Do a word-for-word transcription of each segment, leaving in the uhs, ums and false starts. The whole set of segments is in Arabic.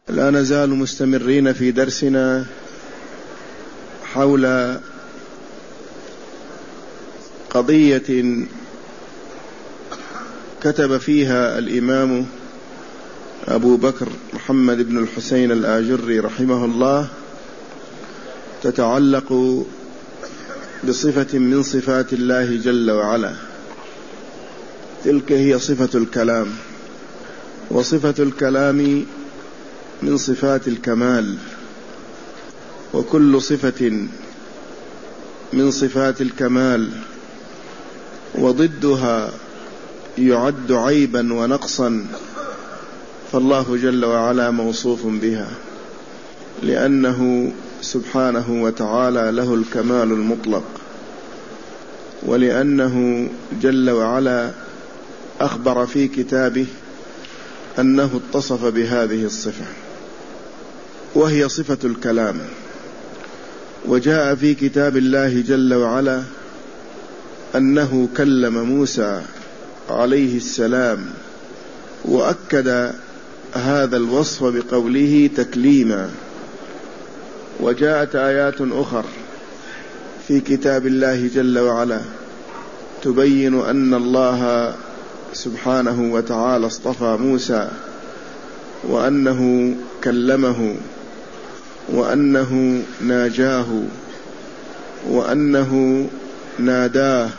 لا نزال مستمرين في درسنا حول قضية كتب فيها الإمام أبو بكر محمد بن الحسين الآجري رحمه الله، تتعلق بصفة من صفات الله جل وعلا. تلك هي صفة الكلام، وصفة الكلام من صفات الكمال، وكل صفة من صفات الكمال وضدها يعد عيبا ونقصا، فالله جل وعلا موصوف بها، لأنه سبحانه وتعالى له الكمال المطلق، ولأنه جل وعلا أخبر في كتابه أنه اتصف بهذه الصفة، وهي صفة الكلام. وجاء في كتاب الله جل وعلا أنه كلم موسى عليه السلام، وأكد هذا الوصف بقوله تكليما. وجاءت آيات أخر في كتاب الله جل وعلا تبين أن الله سبحانه وتعالى اصطفى موسى، وأنه كلمه، وأنه ناجاه، وأنه ناداه،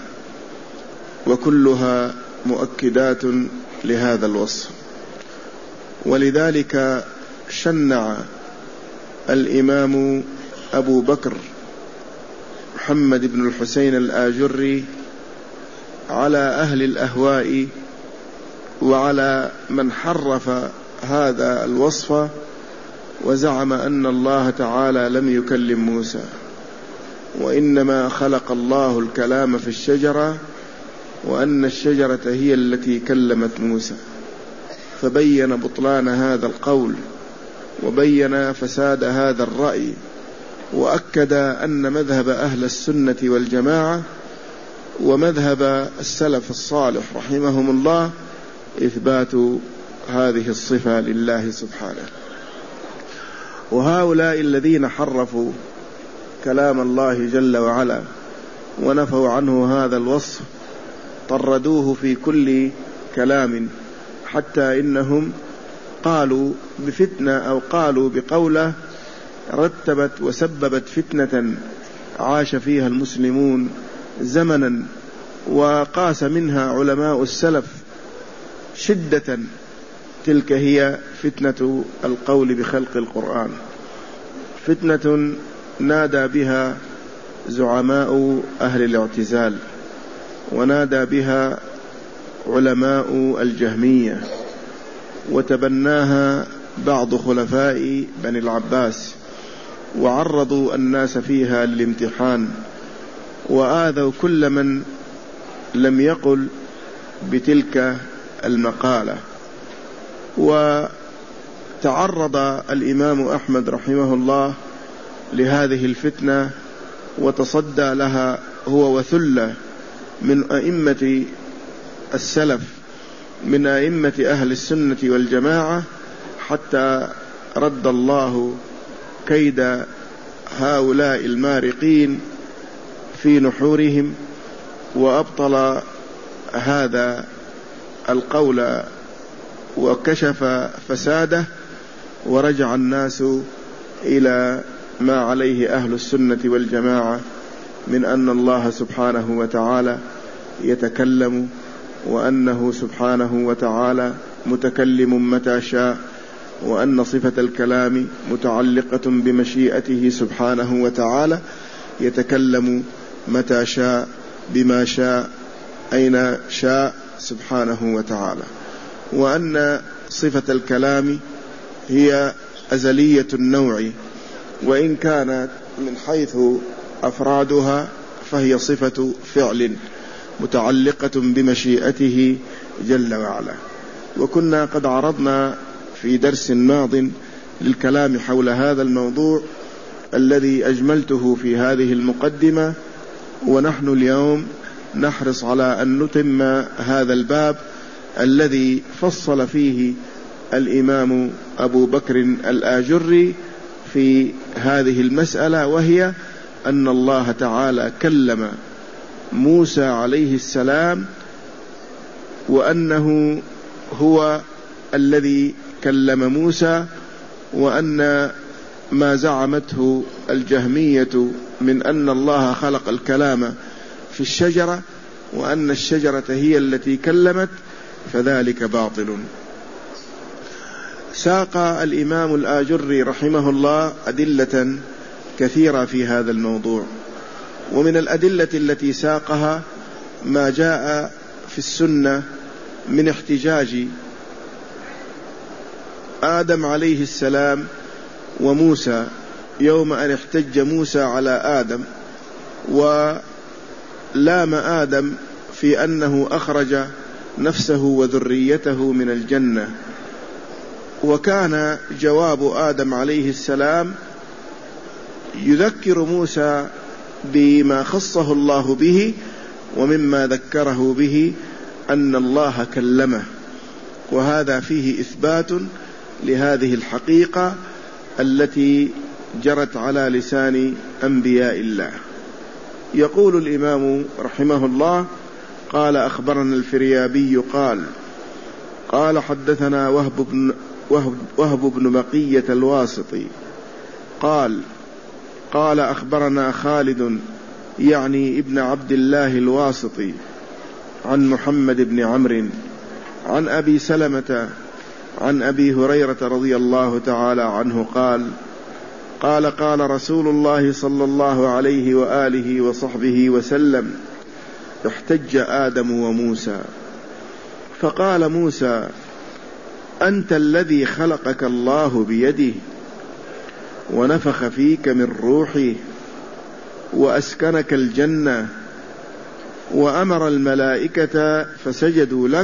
وكلها مؤكدات لهذا الوصف. ولذلك شنع الإمام أبو بكر محمد بن الحسين الآجري على أهل الأهواء وعلى من حرف هذا الوصف وزعم أن الله تعالى لم يكلم موسى، وإنما خلق الله الكلام في الشجرة، وأن الشجرة هي التي كلمت موسى. فبين بطلان هذا القول، وبين فساد هذا الرأي، وأكد أن مذهب أهل السنة والجماعة ومذهب السلف الصالح رحمهم الله إثبات هذه الصفة لله سبحانه. وهؤلاء الذين حرفوا كلام الله جل وعلا ونفوا عنه هذا الوصف طردوه في كل كلام، حتى إنهم قالوا بفتنة أو قالوا بقولة رتبت وسببت فتنة عاش فيها المسلمون زمنا، وقاس منها علماء السلف شدة. تلك هي فتنة القول بخلق القرآن، فتنة نادى بها زعماء أهل الاعتزال، ونادى بها علماء الجهمية، وتبناها بعض خلفاء بني العباس، وعرضوا الناس فيها للامتحان، وآذوا كل من لم يقل بتلك المقالة. وتعرض الإمام أحمد رحمه الله لهذه الفتنة وتصدى لها هو وثلة من أئمة السلف، من أئمة أهل السنة والجماعة، حتى رد الله كيد هؤلاء المارقين في نحورهم، وأبطل هذا القول وكشف فساده، ورجع الناس إلى ما عليه أهل السنة والجماعة من أن الله سبحانه وتعالى يتكلم، وأنه سبحانه وتعالى متكلم متى شاء، وأن صفة الكلام متعلقة بمشيئته سبحانه وتعالى، يتكلم متى شاء بما شاء أين شاء سبحانه وتعالى، وأن صفة الكلام هي أزلية النوع، وإن كانت من حيث أفرادها فهي صفة فعل متعلقة بمشيئته جل وعلا. وكنا قد عرضنا في درس ماض للكلام حول هذا الموضوع الذي أجملته في هذه المقدمة، ونحن اليوم نحرص على أن نتم هذا الباب الذي فصل فيه الإمام أبو بكر الآجري في هذه المسألة، وهي أن الله تعالى كلم موسى عليه السلام، وأنه هو الذي كلم موسى، وأن ما زعمته الجهمية من أن الله خلق الكلام في الشجرة وأن الشجرة هي التي كلمت فذلك باطل. ساق الإمام الآجري رحمه الله أدلة كثيرة في هذا الموضوع، ومن الأدلة التي ساقها ما جاء في السنة من احتجاج آدم عليه السلام وموسى يوم أن احتج موسى على آدم ولام آدم في أنه أخرج نفسه وذريته من الجنة، وكان جواب آدم عليه السلام يذكر موسى بما خصه الله به، ومما ذكره به أن الله كلمه، وهذا فيه إثبات لهذه الحقيقة التي جرت على لسان أنبياء الله. يقول الإمام رحمه الله: قال أخبرنا الفريابي قال قال حدثنا وهب بن, وهب, وهب بن بقية الواسطي قال قال أخبرنا خالد يعني ابن عبد الله الواسطي عن محمد بن عمرو عن أبي سلمة عن أبي هريرة رضي الله تعالى عنه قال قال قال رسول الله صلى الله عليه وآله وصحبه وسلم: احتج آدم وموسى فقال موسى: أنت الذي خلقك الله بيده ونفخ فيك من روحه وأسكنك الجنة وأمر الملائكة فسجدوا لك.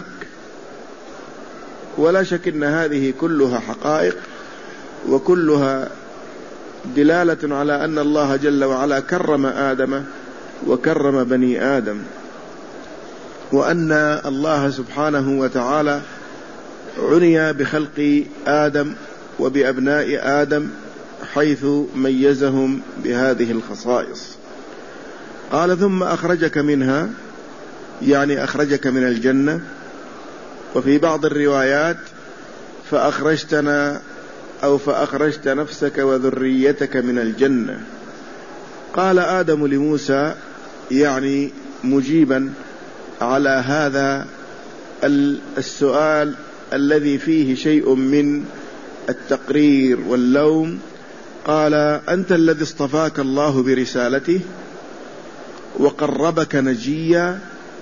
ولا شك أن هذه كلها حقائق، وكلها دلالة على أن الله جل وعلا كرم آدم وكرم بني آدم، وأن الله سبحانه وتعالى عني بخلق آدم وبأبناء آدم حيث ميزهم بهذه الخصائص. قال: ثم أخرجك منها، يعني أخرجك من الجنة، وفي بعض الروايات فأخرجتنا أو فأخرجت نفسك وذريتك من الجنة. قال آدم لموسى، يعني مجيبا على هذا السؤال الذي فيه شيء من التقرير واللوم، قال: أنت الذي اصطفاك الله برسالته وقربك نجيا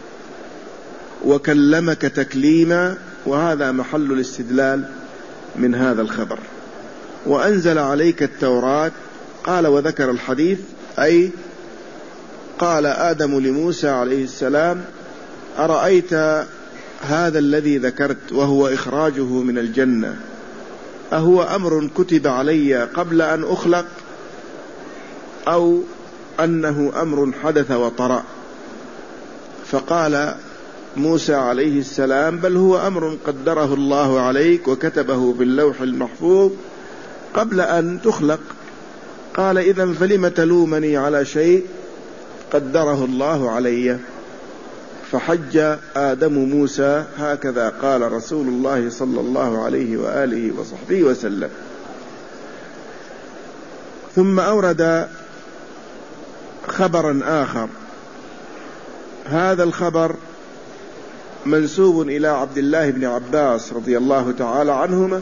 وكلمك تكليما، وهذا محل الاستدلال من هذا الخبر. وأنزل عليك التوراة. قال: وذكر الحديث، أي قال آدم لموسى عليه السلام: أرأيت هذا الذي ذكرت وهو إخراجه من الجنة، أهو أمر كتب علي قبل أن أخلق، أو أنه أمر حدث وطرأ؟ فقال موسى عليه السلام: بل هو أمر قدره الله عليك وكتبه في اللوح المحفوظ قبل أن تخلق. قال: إذن فلم تلومني على شيء قدره الله علي؟ فحج آدم موسى، هكذا قال رسول الله صلى الله عليه وآله وصحبه وسلم. ثم أورد خبرا آخر، هذا الخبر منسوب إلى عبد الله بن عباس رضي الله تعالى عنهما،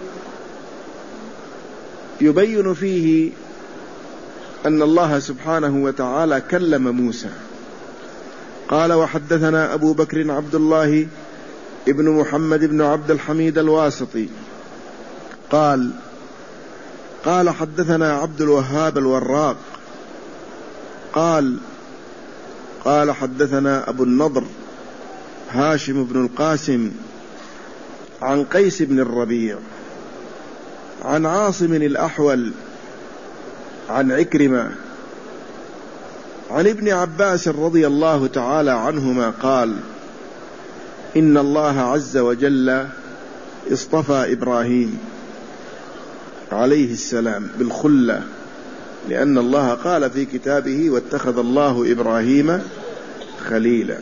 يبين فيه أن الله سبحانه وتعالى كلم موسى. قال: وحدثنا أبو بكر عبد الله ابن محمد بن عبد الحميد الواسطي قال قال حدثنا عبد الوهاب الوراق قال قال حدثنا أبو النضر هاشم بن القاسم عن قيس بن الربيع عن عاصم الأحول عن عكرمة عن ابن عباس رضي الله تعالى عنهما قال: إن الله عز وجل اصطفى إبراهيم عليه السلام بالخلة، لأن الله قال في كتابه: واتخذ الله إبراهيم خليلا.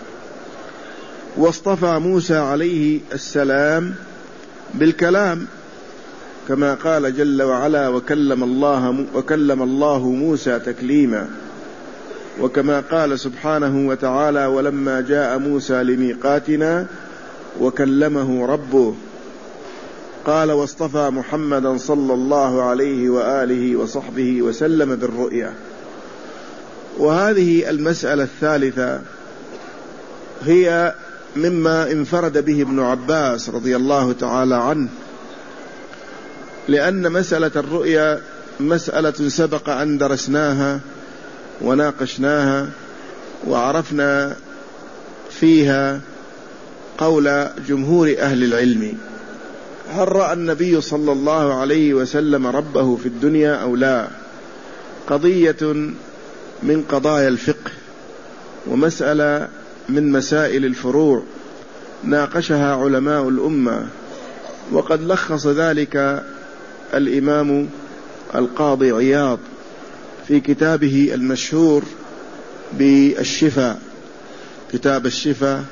واصطفى موسى عليه السلام بالكلام، كما قال جل وعلا: وكلم الله, وكلم الله موسى تكليما. وكما قال سبحانه وتعالى: ولما جاء موسى لميقاتنا وكلمه ربه قال: واصطفى محمدا صلى الله عليه وآله وصحبه وسلم بالرؤيا. وهذه المسألة الثالثة هي مما انفرد به ابن عباس رضي الله تعالى عنه، لأن مسألة الرؤيا مسألة سبق أن درسناها وناقشناها وعرفنا فيها قول جمهور أهل العلم: هل رأى النبي صلى الله عليه وسلم ربه في الدنيا أو لا؟ قضية من قضايا الفقه ومسألة من مسائل الفروع ناقشها علماء الأمة، وقد لخص ذلك الإمام القاضي عياض في كتابه المشهور بالشفاء، كتاب الشفاء،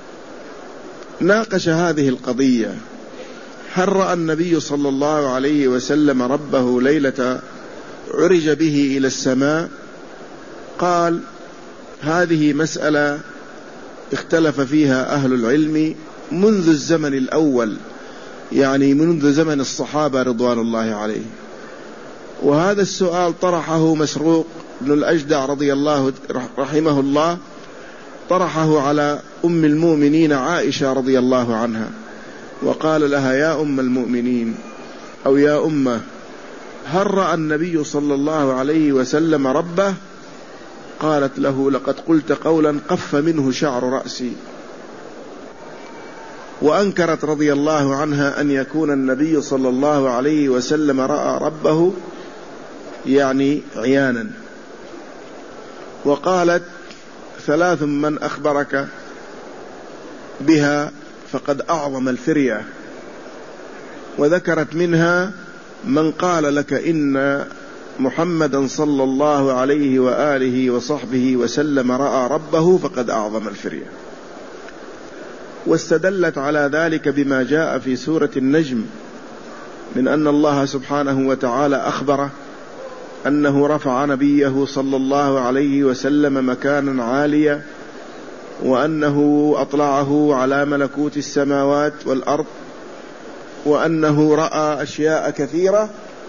ناقش هذه القضية: هل رأى النبي صلى الله عليه وسلم ربه ليلة عرج به إلى السماء؟ قال: هذه مسألة اختلف فيها أهل العلم منذ الزمن الأول، يعني منذ زمن الصحابة رضوان الله عليه. وهذا السؤال طرحه مسروق بن الأجدع رضي الله رحمه الله، طرحه على أم المؤمنين عائشة رضي الله عنها، وقال لها: يا أم المؤمنين، أو يا أمة، هل رأى النبي صلى الله عليه وسلم ربه؟ قالت له: لقد قلت قولا قف منه شعر رأسي. وأنكرت رضي الله عنها أن يكون النبي صلى الله عليه وسلم رأى ربه يعني عيانا. وقالت: ثلاث من أخبرك بها فقد أعظم الفرية. وذكرت منها: من قال لك إن محمدا صلى الله عليه وآله وصحبه وسلم رأى ربه فقد أعظم الفرية. واستدلت على ذلك بما جاء في سورة النجم من أن الله سبحانه وتعالى أخبره أنه رفع نبيه صلى الله عليه وسلم مكانا عاليا، وأنه أطلعه على ملكوت السماوات والأرض، وأنه رأى أشياء كثيرة،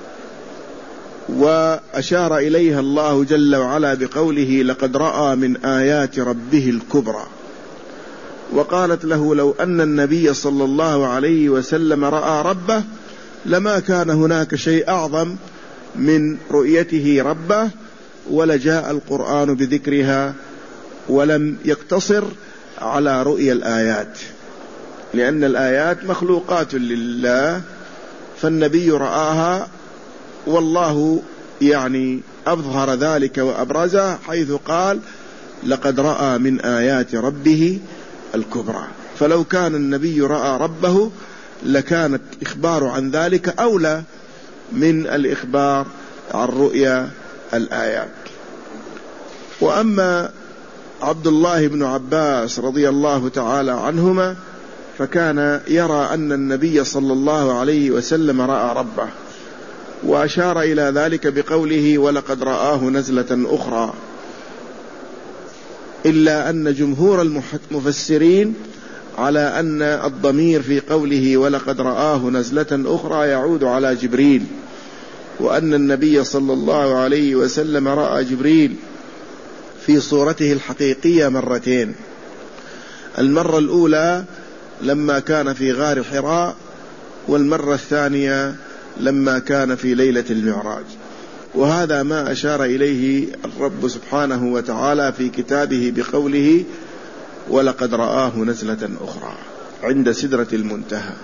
وأشار إليها الله جل وعلا بقوله: لقد رأى من آيات ربه الكبرى. وقالت له: لو أن النبي صلى الله عليه وسلم رأى ربه لما كان هناك شيء أعظم من رؤيته ربه، ولجاء القرآن بذكرها ولم يقتصر على رؤية الآيات، لأن الآيات مخلوقات لله، فالنبي رآها، والله يعني أظهر ذلك وأبرزه حيث قال: لقد رأى من آيات ربه الكبرى. فلو كان النبي رأى ربه لكانت إخبار عن ذلك أولى من الإخبار عن رؤيا الآيات. وأما عبد الله بن عباس رضي الله تعالى عنهما فكان يرى أن النبي صلى الله عليه وسلم رأى ربه، وأشار إلى ذلك بقوله: ولقد رآه نزلة أخرى. إلا أن جمهور المفسرين على أن الضمير في قوله ولقد رآه نزلة أخرى يعود على جبريل، وأن النبي صلى الله عليه وسلم رأى جبريل في صورته الحقيقية مرتين. المرة الأولى لما كان في غار حراء، والمرة الثانية لما كان في ليلة المعراج. وهذا ما أشار إليه الرب سبحانه وتعالى في كتابه بقوله: ولقد رآه نزلة أخرى عند سدرة المنتهى.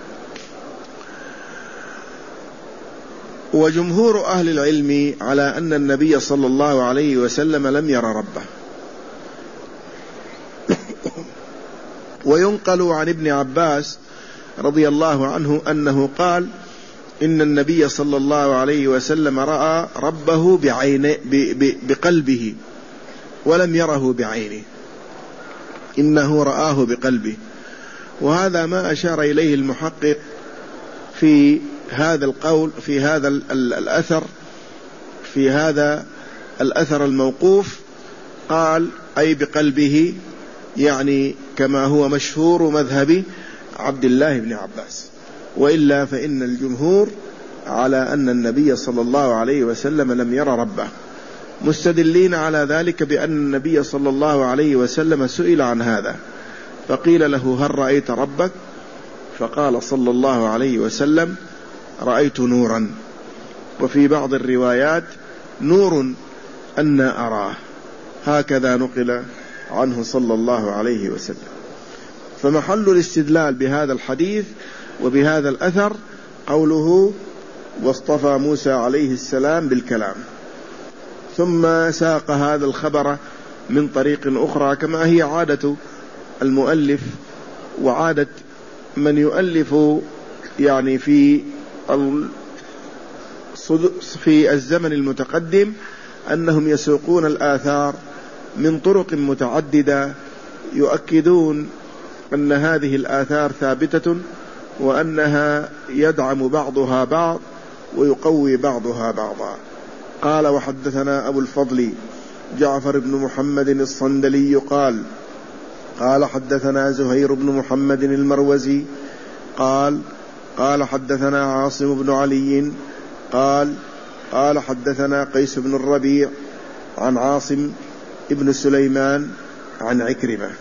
وجمهور أهل العلم على أن النبي صلى الله عليه وسلم لم ير ربه. وينقل عن ابن عباس رضي الله عنه أنه قال إن النبي صلى الله عليه وسلم رأى ربه بعين بقلبه ولم يره بعينه، إنه رآه بقلبه. وهذا ما أشار إليه المحقق في هذا القول في هذا الأثر في هذا الأثر الموقوف، قال أي بقلبه، يعني كما هو مشهور مذهب عبد الله بن عباس، وإلا فإن الجمهور على أن النبي صلى الله عليه وسلم لم يرى ربه، مستدلين على ذلك بأن النبي صلى الله عليه وسلم سئل عن هذا فقيل له هل رأيت ربك؟ فقال صلى الله عليه وسلم رأيت نورا، وفي بعض الروايات نور أنا أراه، هكذا نقل عنه صلى الله عليه وسلم. فمحل الاستدلال بهذا الحديث وبهذا الأثر قوله واصطفى موسى عليه السلام بالكلام، ثم ساق هذا الخبر من طريق أخرى كما هي عادة المؤلف وعادة من يؤلف يعني في في الزمن المتقدم، أنهم يسوقون الآثار من طرق متعددة يؤكدون أن هذه الآثار ثابتة وأنها يدعم بعضها بعض ويقوي بعضها بعضا. قال وحدثنا أبو الفضل جعفر بن محمد الصندلي قال قال حدثنا زهير بن محمد المروزي قال قال حدثنا عاصم بن علي قال قال حدثنا قيس بن الربيع عن عاصم ابن سليمان عن عكرمة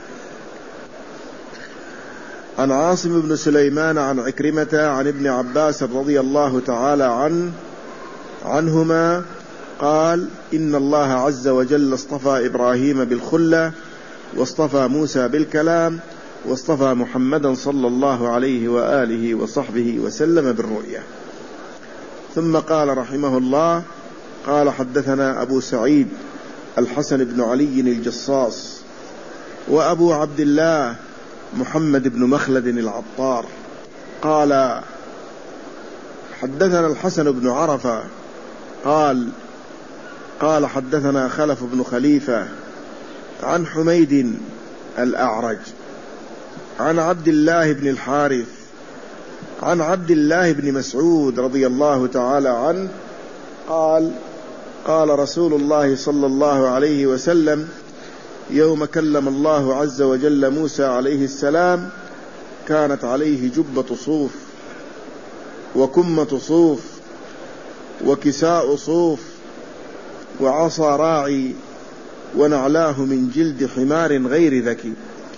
عن عاصم بن سليمان عن عكرمة عن ابن عباس رضي الله تعالى عنه عنهما قال إن الله عز وجل اصطفى إبراهيم بالخلة واصطفى موسى بالكلام واصطفى محمدا صلى الله عليه وآله وصحبه وسلم بالرؤية. ثم قال رحمه الله قال حدثنا أبو سعيد الحسن بن علي الجصاص وأبو عبد الله محمد بن مخلد العطار قال حدثنا الحسن بن عرفة قال قال حدثنا خلف بن خليفة عن حميد الأعرج عن عبد الله بن الحارث عن عبد الله بن مسعود رضي الله تعالى عنه قال قال رسول الله صلى الله عليه وسلم يوم كلم الله عز وجل موسى عليه السلام كانت عليه جبة صوف وكمة صوف وكساء صوف وعصا راعي ونعلاه من جلد حمار غير ذكي.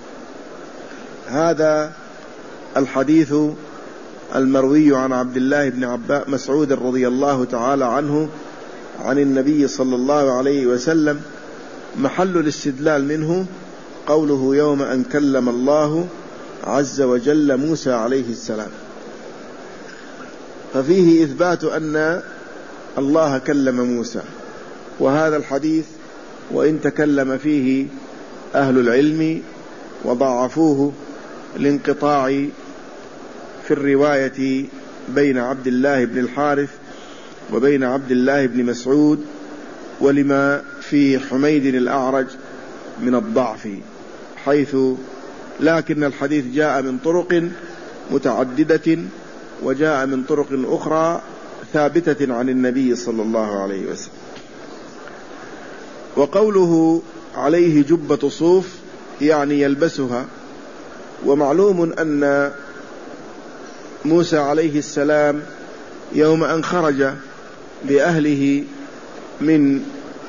هذا الحديث المروي عن عبد الله بن عباس مسعود رضي الله تعالى عنه عن النبي صلى الله عليه وسلم محل الاستدلال منه قوله يوم أن كلم الله عز وجل موسى عليه السلام، ففيه إثبات أن الله كلم موسى. وهذا الحديث وإن تكلم فيه أهل العلم وضعفوه لانقطاع في الرواية بين عبد الله بن الحارث وبين عبد الله بن مسعود ولما في حميد الأعرج من الضعف، حيث لكن الحديث جاء من طرق متعددة وجاء من طرق أخرى ثابتة عن النبي صلى الله عليه وسلم. وقوله عليه جبة صوف يعني يلبسها، ومعلوم أن موسى عليه السلام يوم أن خرج بأهله من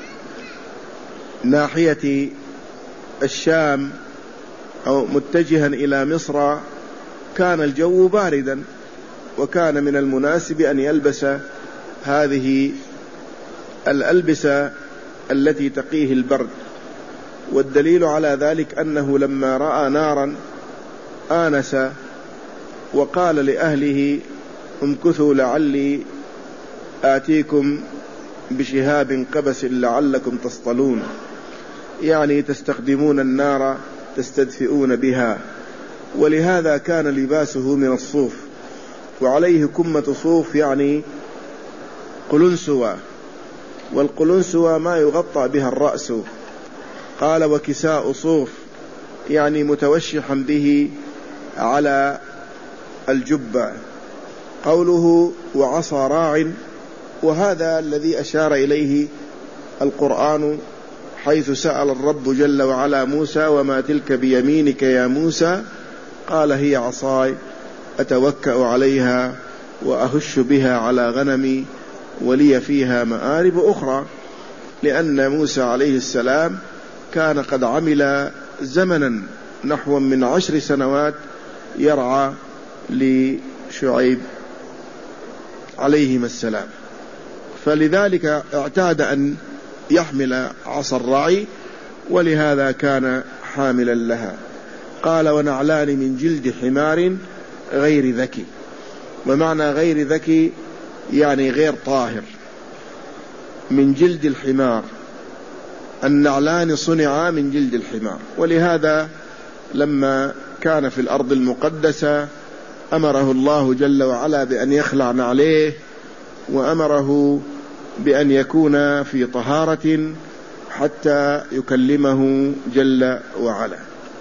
ناحية الشام أو متجها إلى مصر كان الجو باردا، وكان من المناسب أن يلبس هذه الألبسة التي تقيه البرد. والدليل على ذلك أنه لما رأى نارا آنس وقال لأهله امكثوا لعلي آتيكم بشهاب قبس لعلكم تصطلون، يعني تستخدمون النار تستدفئون بها. ولهذا كان لباسه من الصوف، وعليه كمة صوف يعني قلنسوة، والقلنسوة ما يغطى بها الرأس. قال وكساء صوف يعني متوشحا به على الجبة. قوله وعصا راع، وهذا الذي أشار إليه القرآن حيث سأل الرب جل وعلا موسى وما تلك بيمينك يا موسى؟ قال هي عصاي أتوكأ عليها وأهش بها على غنمي ولي فيها مآرب أخرى، لأن موسى عليه السلام كان قد عمل زمنا نحو من عشر سنوات يرعى لشعيب عليهما السلام، فلذلك اعتاد أن يحمل عصا الرعي، ولهذا كان حاملا لها. قال ونعلان من جلد حمار غير ذكي، ومعنى غير ذكي يعني غير طاهر، من جلد الحمار، النعلان صنعا من جلد الحمار. ولهذا لما كان في الأرض المقدسة أمره الله جل وعلا بأن يخلع نعليه، وأمره بأن يكون في طهارة حتى يكلمه جل وعلا.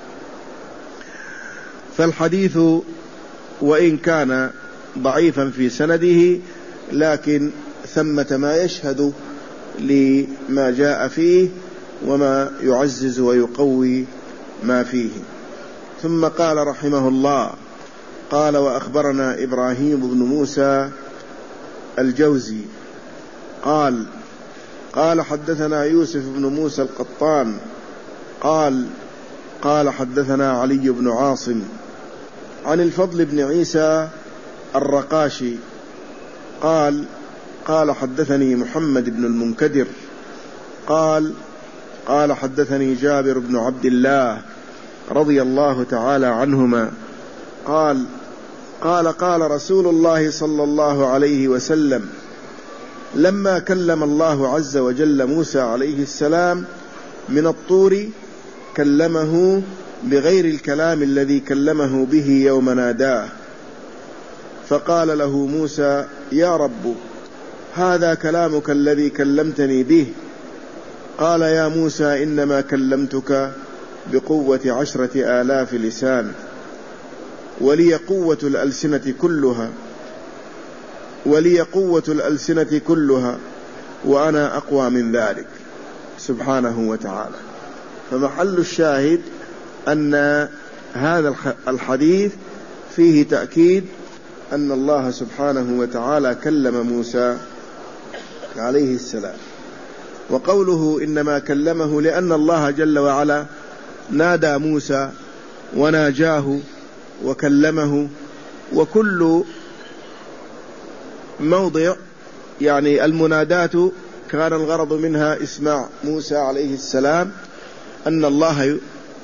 فالحديث وإن كان ضعيفا في سنده، لكن ثمة ما يشهد لما جاء فيه وما يعزز ويقوي ما فيه. ثم قال رحمه الله قال وأخبرنا إبراهيم بن موسى الجوزي قال قال حدثنا يوسف بن موسى القطان قال قال حدثنا علي بن عاصم عن الفضل بن عيسى الرقاشي قال قال حدثني محمد بن المنكدر قال قال حدثني جابر بن عبد الله رضي الله تعالى عنهما قال قال قال رسول الله صلى الله عليه وسلم لما كلم الله عز وجل موسى عليه السلام من الطور كلمه بغير الكلام الذي كلمه به يوم ناداه، فقال له موسى يا رب هذا كلامك الذي كلمتني به؟ قال يا موسى إنما كلمتك بقوة عشرة آلاف لسان، ولي قوة الألسنة كلها ولي قوة الألسنة كلها وأنا أقوى من ذلك سبحانه وتعالى. فمحل الشاهد أن هذا الحديث فيه تأكيد أن الله سبحانه وتعالى كلم موسى عليه السلام. وقوله إنما كلمه لأن الله جل وعلا نادى موسى وناجاه وكلمه، وكل موضع يعني المنادات كان الغرض منها إسماع موسى عليه السلام أن الله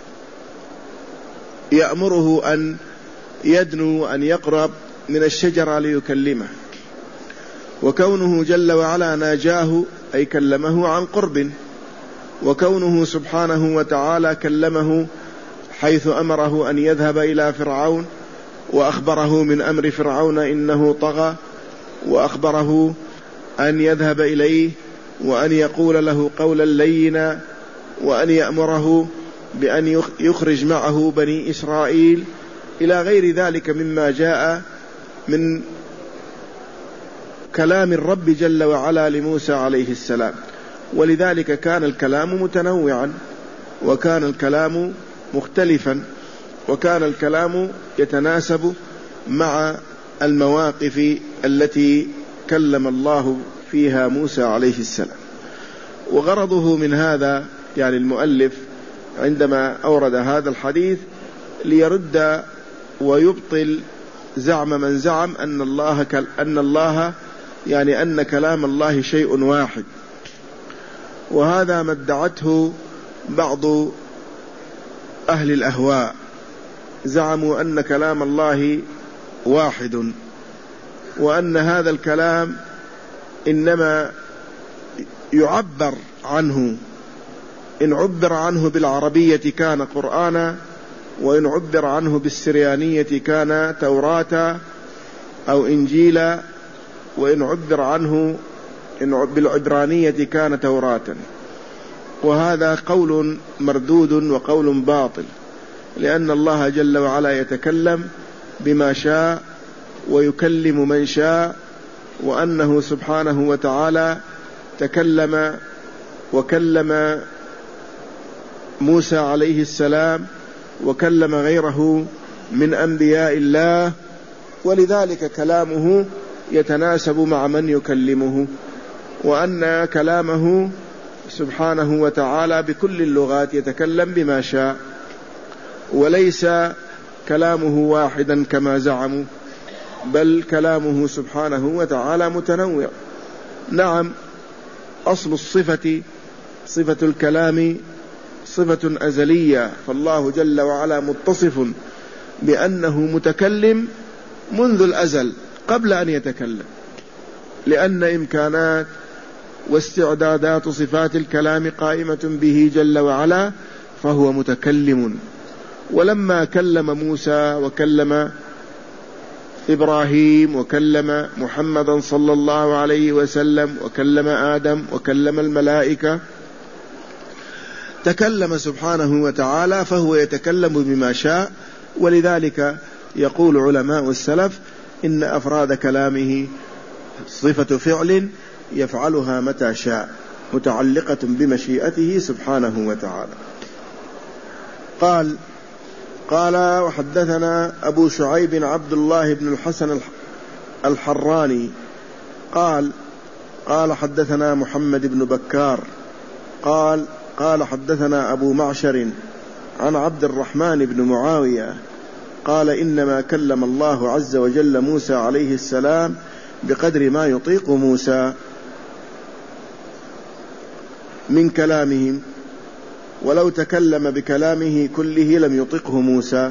يأمره أن يدنو أن يقرب من الشجرة ليكلمه، وكونه جل وعلا ناجاه أي كلمه عن قرب، وكونه سبحانه وتعالى كلمه حيث أمره أن يذهب إلى فرعون وأخبره من أمر فرعون إنه طغى، وأخبره أن يذهب إليه وأن يقول له قولا لينا، وأن يأمره بأن يخرج معه بني إسرائيل إلى غير ذلك مما جاء من كلام الرب جل وعلا لموسى عليه السلام. ولذلك كان الكلام متنوعا، وكان الكلام مختلفا، وكان الكلام يتناسب مع المواقف التي كلم الله فيها موسى عليه السلام. وغرضه من هذا يعني المؤلف عندما أورد هذا الحديث ليرد ويبطل زعم من زعم أن الله أن الله يعني أن كلام الله شيء واحد، وهذا ما ادعته بعض أهل الأهواء، زعموا أن كلام الله واحد، وأن هذا الكلام إنما يعبر عنه، إن عبر عنه بالعربية كان قرآنا، وإن عبر عنه بالسريانية كان توراة أو إنجيلا، وإن عبر عنه بالعبرانية كان توراة. وهذا قول مردود وقول باطل، لأن الله جل وعلا يتكلم بما شاء ويكلم من شاء، وأنه سبحانه وتعالى تكلم وكلم موسى عليه السلام وكلم غيره من أنبياء الله، ولذلك كلامه يتناسب مع من يكلمه، وأن كلامه سبحانه وتعالى بكل اللغات يتكلم بما شاء، وليس كلامه واحدا كما زعموا، بل كلامه سبحانه وتعالى متنوع. نعم، أصل الصفة صفة الكلام صفة أزلية، فالله جل وعلا متصف بأنه متكلم منذ الأزل قبل أن يتكلم، لأن إمكانات واستعدادات صفات الكلام قائمة به جل وعلا، فهو متكلم. ولما كلم موسى وكلم إبراهيم وكلم محمدا صلى الله عليه وسلم وكلم آدم وكلم الملائكة، تكلم سبحانه وتعالى، فهو يتكلم بما شاء. ولذلك يقول علماء السلف إن أفراد كلامه صفة فعل يفعلها متى شاء، متعلقة بمشيئته سبحانه وتعالى. قال قال وحدثنا أبو شعيب عبد الله بن الحسن الحراني قال قال حدثنا محمد بن بكار قال قال حدثنا أبو معشر عن عبد الرحمن بن معاوية قال إنما كلم الله عز وجل موسى عليه السلام بقدر ما يطيق موسى من كلامهم، ولو تكلم بكلامه كله لم يطقه موسى.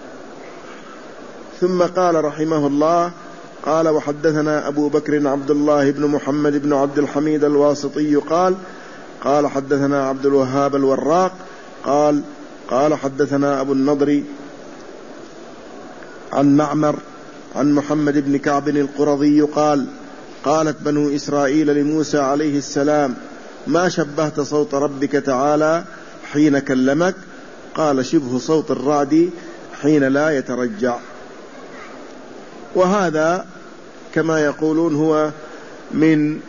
ثم قال رحمه الله قال وحدثنا أبو بكر عبد الله بن محمد بن عبد الحميد الواسطي قال قال حدثنا عبد الوهاب الوراق قال قال حدثنا أبو النضر عن معمر عن محمد بن كعب القرظي قال قالت بنو إسرائيل لموسى عليه السلام ما شبهت صوت ربك تعالى حين كلمك؟ قال شبه صوت الرعد حين لا يترجع. وهذا كما يقولون هو من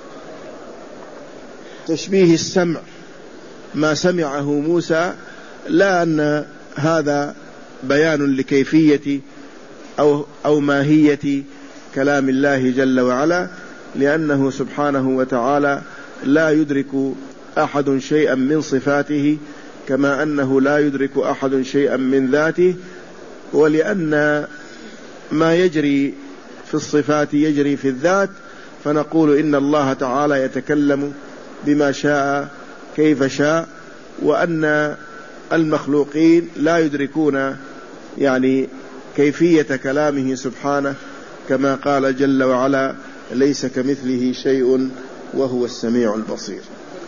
تشبيه السمع، ما سمعه موسى، لا أن هذا بيان لكيفية أو, أو ماهية كلام الله جل وعلا، لأنه سبحانه وتعالى لا يدرك أحد شيئا من صفاته كما أنه لا يدرك أحد شيئا من ذاته، ولأن ما يجري في الصفات يجري في الذات، فنقول إن الله تعالى يتكلم بما شاء كيف شاء، وأن المخلوقين لا يدركون يعني كيفية كلامه سبحانه، كما قال جل وعلا ليس كمثله شيء وهو السميع البصير.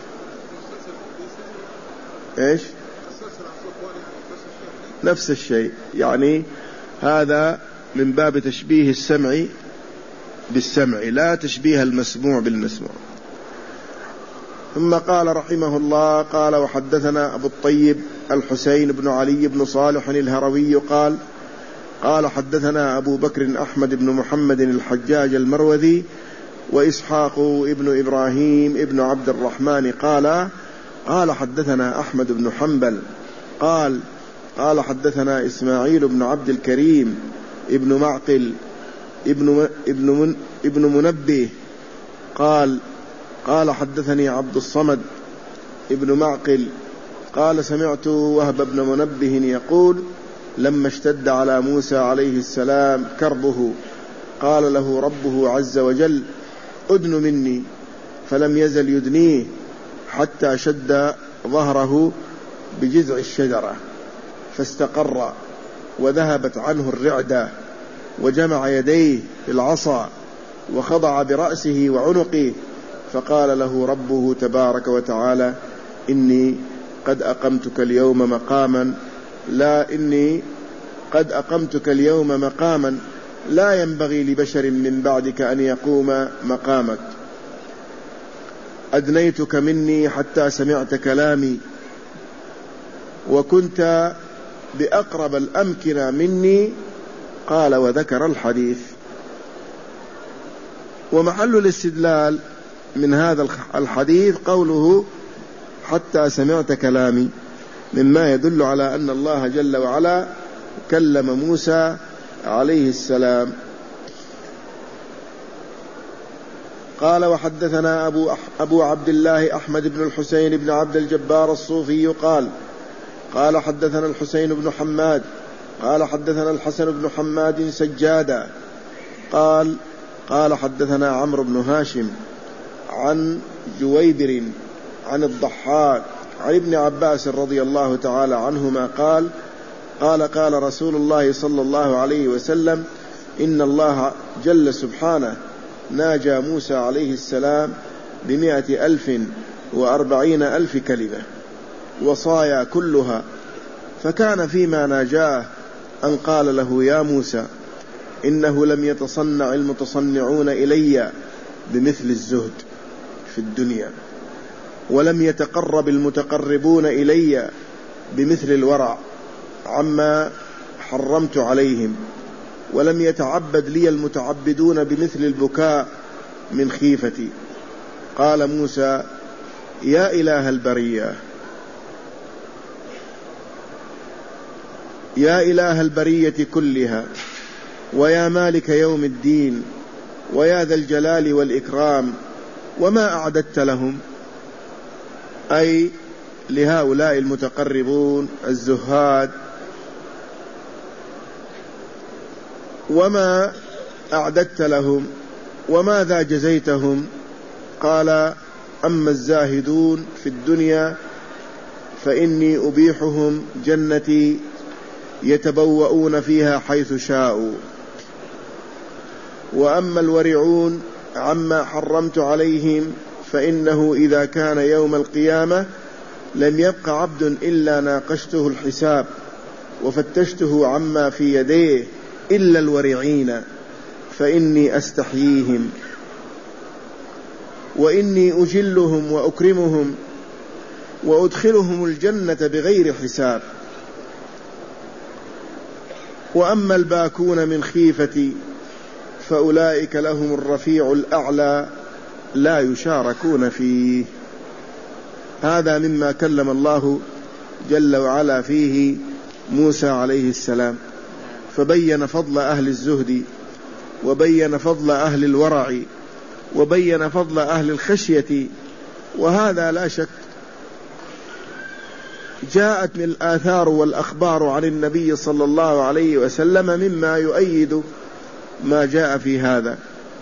إيش؟ نفس الشيء، يعني هذا من باب تشبيه السمع بالسمع، لا تشبيه المسموع بالمسموع. ثم قال رحمه الله قال وحدثنا أبو الطيب الحسين بن علي بن صالح الهروي قال قال حدثنا أبو بكر أحمد بن محمد الحجاج المروذي وإسحاق ابن إبراهيم ابن عبد الرحمن قال قال حدثنا أحمد بن حنبل قال قال حدثنا إسماعيل بن عبد الكريم ابن معقل ابن, ابن, من ابن منبه قال قال حدثني عبد الصمد ابن معقل قال سمعت وهب بن منبه يقول لما اشتد على موسى عليه السلام كربه قال له ربه عز وجل أدن مني، فلم يزل يدنيه حتى شد ظهره بجذع الشجرة فاستقر وذهبت عنه الرعدة، وجمع يديه في العصا وخضع برأسه وعنقه، فقال له ربه تبارك وتعالى إني قد أقمتك اليوم مقاما لا إني قد أقمتك اليوم مقاما لا ينبغي لبشر من بعدك أن يقوم مقامك، أدنيتك مني حتى سمعت كلامي، وكنت بأقرب الأمكنة مني. قال وذكر الحديث. ومحل الاستدلال من هذا الحديث قوله حتى سمعت كلامي، مما يدل على أن الله جل وعلا كلم موسى عليه السلام. قال وحدثنا أبو, أبو عبد الله أحمد بن الحسين بن عبد الجبار الصوفي قال قال حدثنا الحسين بن حماد قال حدثنا الحسن بن حماد سجادا قال قال حدثنا عمرو بن هاشم عن جويبر عن الضحاك عن ابن عباس رضي الله تعالى عنهما قال قال قال رسول الله صلى الله عليه وسلم إن الله جل سبحانه ناجى موسى عليه السلام بمائة ألف وأربعين ألف كلمة وصايا كلها، فكان فيما ناجاه أن قال له يا موسى إنه لم يتصنع المتصنعون إلي بمثل الزهد في الدنيا، ولم يتقرب المتقربون إلي بمثل الورع عما حرمت عليهم، ولم يتعبد لي المتعبدون بمثل البكاء من خيفتي. قال موسى يا إله البرية يا إله البرية كلها، ويا مالك يوم الدين، ويا ذا الجلال والإكرام، وما أعددت لهم، أي لهؤلاء المتقربون الزهاد، وما أعددت لهم وماذا جزيتهم؟ قال أما الزاهدون في الدنيا فإني أبيحهم جنتي يتبوؤون فيها حيث شاءوا، وأما الورعون عما حرمت عليهم فإنه إذا كان يوم القيامة لم يبق عبد إلا ناقشته الحساب وفتشته عما في يديه إلا الورعين، فإني أستحييهم، وإني أجلهم وأكرمهم وأدخلهم الجنة بغير حساب. وأما الباكون من خيفتي فأولئك لهم الرفيع الأعلى لا يشاركون فيه. هذا مما كلم الله جل وعلا فيه موسى عليه السلام، فبين فضل أهل الزهد، وبين فضل أهل الورع، وبين فضل أهل الخشية. وهذا لا شك جاءت من الآثار والأخبار عن النبي صلى الله عليه وسلم مما يؤيد ما جاء في هذا.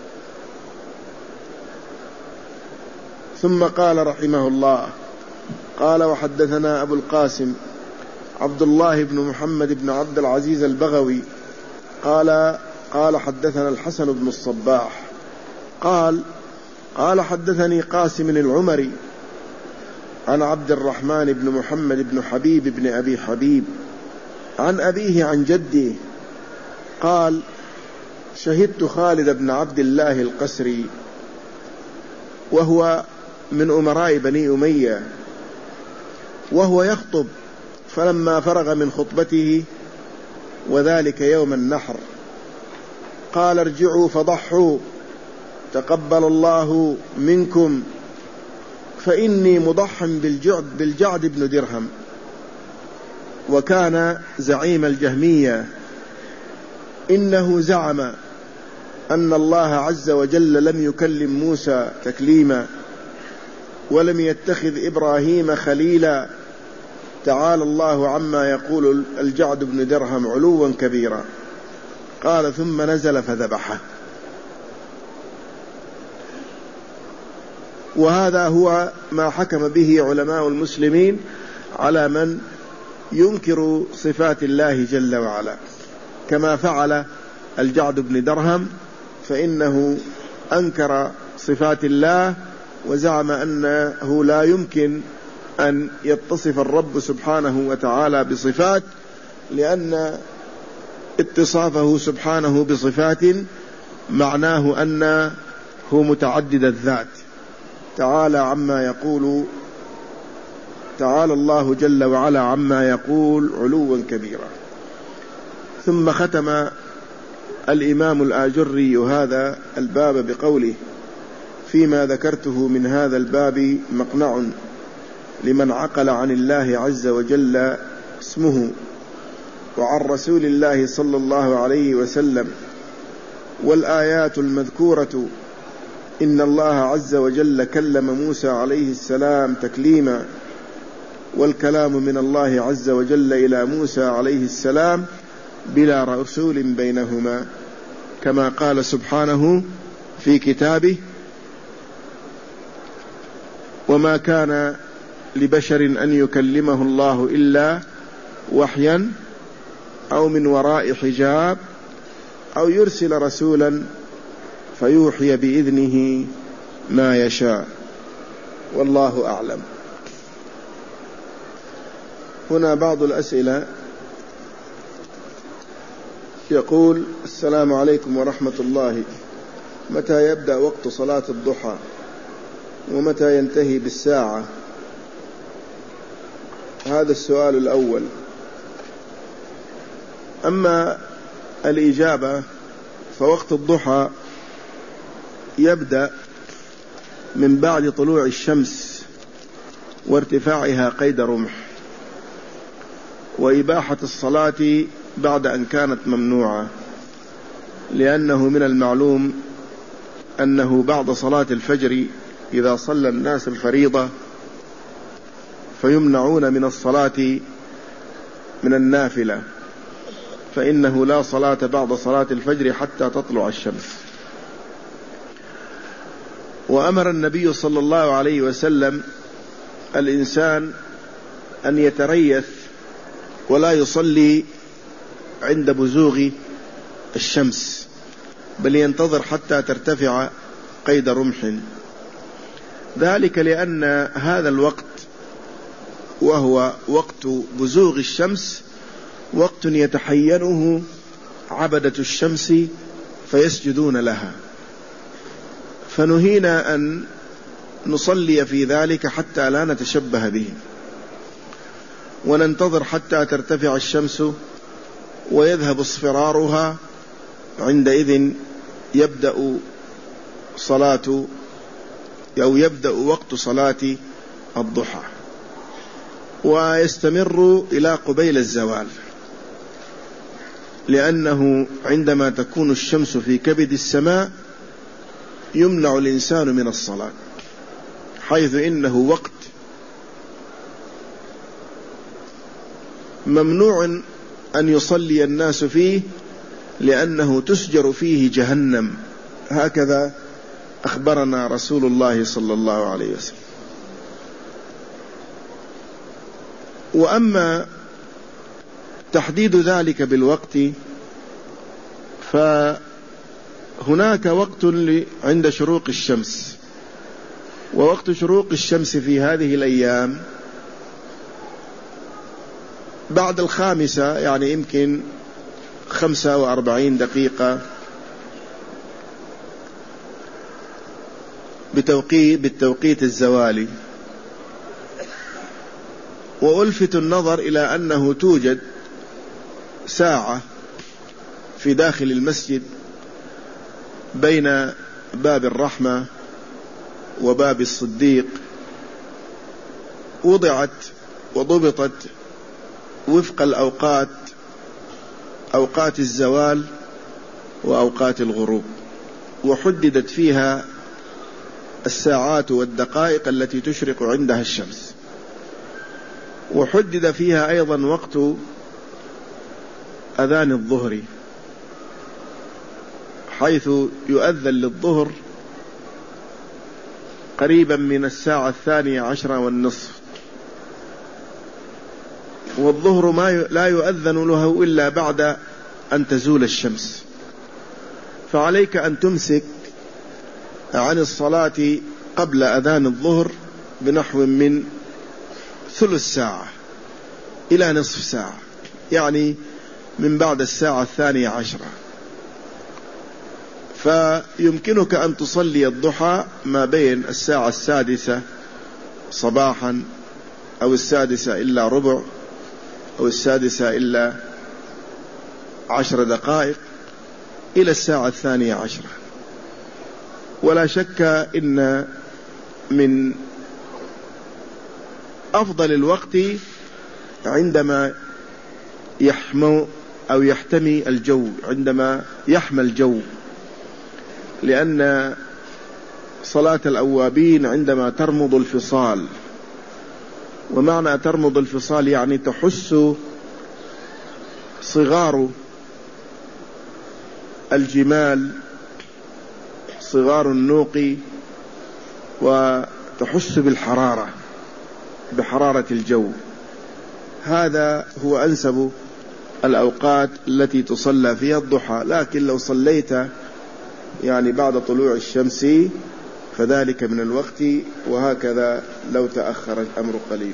ثم قال رحمه الله قال وحدثنا أبو القاسم عبد الله بن محمد بن عبد العزيز البغوي قال قال حدثنا الحسن بن الصباح قال قال حدثني قاسم العمري عن عبد الرحمن بن محمد بن حبيب بن أبي حبيب عن أبيه عن جده قال شهدت خالد بن عبد الله القسري وهو من أمراء بني أمية وهو يخطب، فلما فرغ من خطبته وذلك يوم النحر قال ارجعوا فضحوا تقبل الله منكم، فإني مضح بالجعد, بالجعد بن درهم، وكان زعيم الجهمية. إنه زعم أن الله عز وجل لم يكلم موسى تكليما ولم يتخذ إبراهيم خليلا، تعالى الله عما يقول الجعد بن درهم علوا كبيرا. قال ثم نزل فذبحه. وهذا هو ما حكم به علماء المسلمين على من ينكر صفات الله جل وعلا، كما فعل الجعد بن درهم، فإنه أنكر صفات الله وزعم أنه لا يمكن أن يتصف الرب سبحانه وتعالى بصفات لأن اتصافه سبحانه بصفات معناه أنه متعدد الذات. تعالى عما يقول تعالى الله جل وعلا عما يقول علوا كبيرا. ثم ختم الإمام الآجري هذا الباب بقوله: فيما ذكرته من هذا الباب مقنع لمن عقل عن الله عز وجل اسمه وعن رسول الله صلى الله عليه وسلم، والآيات المذكورة إن الله عز وجل كلم موسى عليه السلام تكليما، والكلام من الله عز وجل إلى موسى عليه السلام بلا رسول بينهما، كما قال سبحانه في كتابه: وما كان لبشر أن يكلمه الله إلا وحيا أو من وراء حجاب أو يرسل رسولا فيوحي بإذنه ما يشاء، والله أعلم. هنا بعض الأسئلة. يقول: السلام عليكم ورحمة الله، متى يبدأ وقت صلاة الضحى ومتى ينتهي بالساعة؟ هذا السؤال الأول. أما الإجابة فوقت الضحى يبدأ من بعد طلوع الشمس وارتفاعها قيد رمح، وإباحة الصلاة بعد أن كانت ممنوعة، لأنه من المعلوم أنه بعد صلاة الفجر إذا صلى الناس الفريضة فيمنعون من الصلاة من النافلة، فإنه لا صلاة بعد صلاة الفجر حتى تطلع الشمس. وأمر النبي صلى الله عليه وسلم الإنسان أن يتريث ولا يصلي عند بزوغ الشمس، بل ينتظر حتى ترتفع قيد رمح، ذلك لأن هذا الوقت وهو وقت بزوغ الشمس وقت يتحينه عبدة الشمس فيسجدون لها، فنهينا أن نصلي في ذلك حتى لا نتشبه به، وننتظر حتى ترتفع الشمس ويذهب اصفرارها، عندئذ يبدأ صلاة أو يبدأ وقت صلاة الضحى، ويستمر إلى قبيل الزوال، لأنه عندما تكون الشمس في كبد السماء يمنع الإنسان من الصلاة، حيث إنه وقت ممنوع أن يصلي الناس فيه، لأنه تسجر فيه جهنم، هكذا أخبرنا رسول الله صلى الله عليه وسلم. وأما تحديد ذلك بالوقت فهناك وقت عند شروق الشمس، ووقت شروق الشمس في هذه الأيام بعد الخامسة، يعني يمكن خمسة وأربعين دقيقة بتوقيت بالتوقيت الزوالي. وألفت النظر إلى أنه توجد ساعة في داخل المسجد بين باب الرحمة وباب الصديق، وضعت وضبطت وفق الأوقات، أوقات الزوال وأوقات الغروب، وحددت فيها الساعات والدقائق التي تشرق عندها الشمس، وحدد فيها أيضا وقت أذان الظهر، حيث يؤذن للظهر قريبا من الساعة الثانية عشرة والنصف، والظهر ما لا يؤذن له إلا بعد أن تزول الشمس، فعليك أن تمسك عن الصلاة قبل أذان الظهر بنحو من ثلث ساعة إلى نصف ساعة، يعني من بعد الساعة الثانية عشرة. فيمكنك أن تصلي الضحى ما بين الساعة السادسة صباحا أو السادسة إلا ربع أو السادسة إلا عشر دقائق إلى الساعة الثانية عشرة. ولا شك إن من أفضل الوقت عندما يحمو أو يحتمي الجو، عندما يحمى الجو، لأن صلاة الأوابين عندما ترمض الفصال. ومعنى ترمض الفصال يعني تحس صغار الجمال، صغار النوق، وتحس بالحرارة، بحرارة الجو. هذا هو أنسب الأوقات التي تصلى فيها الضحى. لكن لو صليت يعني بعد طلوع الشمس فذلك من الوقت، وهكذا لو تأخر الأمر قليل.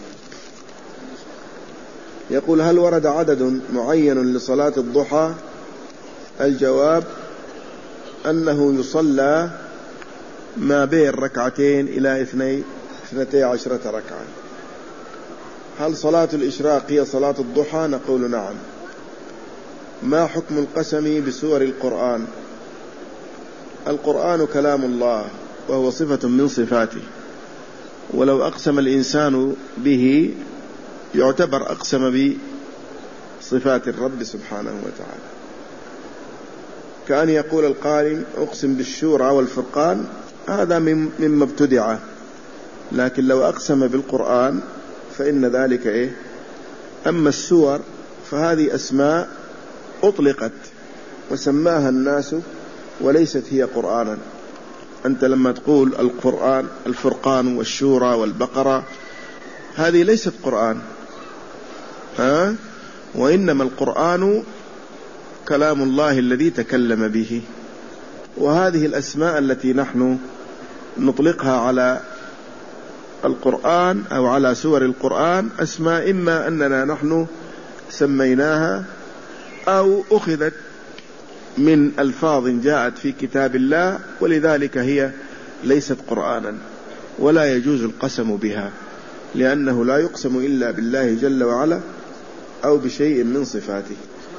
يقول: هل ورد عدد معين لصلاة الضحى؟ الجواب أنه يصلى ما بين ركعتين إلى اثنتي عشرة ركعة. هل صلاة الإشراق هي صلاة الضحى؟ نقول نعم. ما حكم القسم بسور القرآن؟ القرآن كلام الله وهو صفة من صفاته، ولو أقسم الإنسان به يعتبر أقسم بصفات الرب سبحانه وتعالى، كأن يقول القائل أقسم بالشورى والفرقان، هذا مما ابتدع. لكن لو أقسم بالقرآن فإن ذلك إيه؟ أما السور فهذه أسماء أطلقت وسماها الناس وليست هي قرآنا. أنت لما تقول القرآن الفرقان والشورى والبقرة، هذه ليست قرآن، ها؟ وإنما القرآن كلام الله الذي تكلم به. وهذه الأسماء التي نحن نطلقها على القرآن أو على سور القرآن أسماء إما أننا نحن سميناها أو أخذت من ألفاظ جاءت في كتاب الله، ولذلك هي ليست قرآنا ولا يجوز القسم بها، لأنه لا يقسم إلا بالله جل وعلا أو بشيء من صفاته.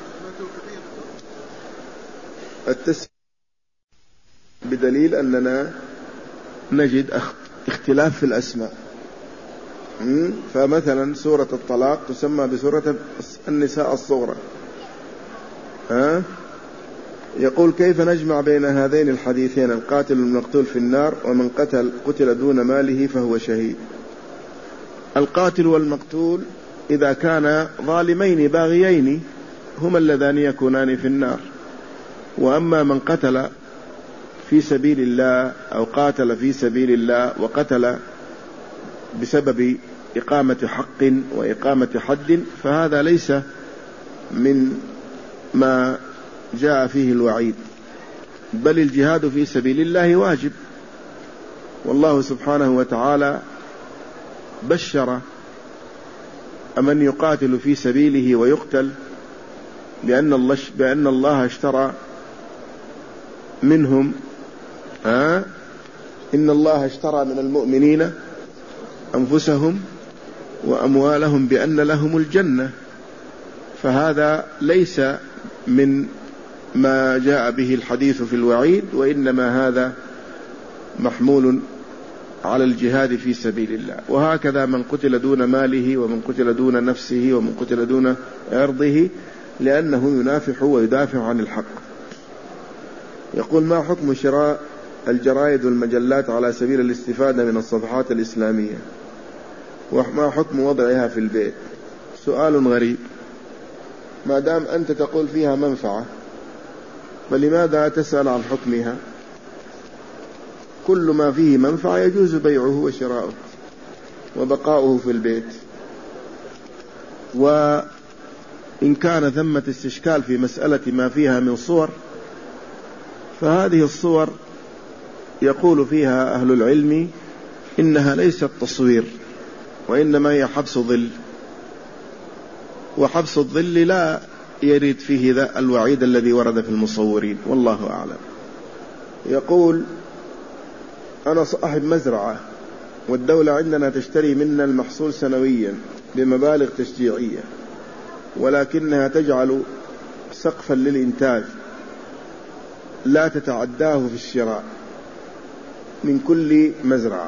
التسمية بدليل أننا نجد اختلاف في الأسماء. فمثلا سورة الطلاق تسمى بسورة النساء الصغرى. ها؟ يقول: كيف نجمع بين هذين الحديثين، القاتل والمقتول في النار ومن قتل قتل دون ماله فهو شهيد؟ القاتل والمقتول إذا كان ظالمين باغيين هما اللذان يكونان في النار. وأما من قتل في سبيل الله أو قاتل في سبيل الله وقتل بسبب إقامة حق وإقامة حد فهذا ليس من ما جاء فيه الوعيد، بل الجهاد في سبيل الله واجب. والله سبحانه وتعالى بشر من يقاتل في سبيله ويقتل بأن الله, بأن الله اشترى منهم ها إن الله اشترى من المؤمنين أنفسهم وأموالهم بأن لهم الجنة. فهذا ليس من ما جاء به الحديث في الوعيد، وإنما هذا محمول على الجهاد في سبيل الله. وهكذا من قتل دون ماله ومن قتل دون نفسه ومن قتل دون عرضه، لأنه ينافح ويدافع عن الحق. يقول: ما حكم شراء الجرائد والمجلات على سبيل الاستفادة من الصفحات الإسلامية، وما حكم وضعها في البيت؟ سؤال غريب، ما دام أنت تقول فيها منفعة فلماذا تسأل عن حكمها؟ كل ما فيه منفعة يجوز بيعه وشراؤه وبقاؤه في البيت. وإن كان ثمة استشكال في مسألة ما فيها من صور، فهذه الصور يقول فيها أهل العلم إنها ليست تصوير، وإنما هي حبس ظل. وحبس الظل لا يريد فيه ذا الوعيد الذي ورد في المصورين، والله أعلم. يقول: أنا صاحب مزرعة والدولة عندنا تشتري منا المحصول سنويا بمبالغ تشجيعية، ولكنها تجعل سقفا للإنتاج لا تتعداه في الشراء من كل مزرعة،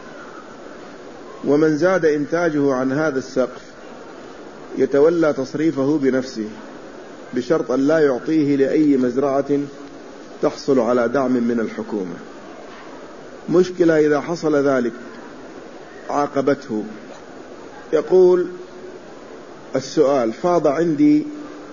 ومن زاد إنتاجه عن هذا السقف يتولى تصريفه بنفسه بشرط أن لا يعطيه لأي مزرعة تحصل على دعم من الحكومة. مشكلة إذا حصل ذلك عاقبته. يقول السؤال: فاض عندي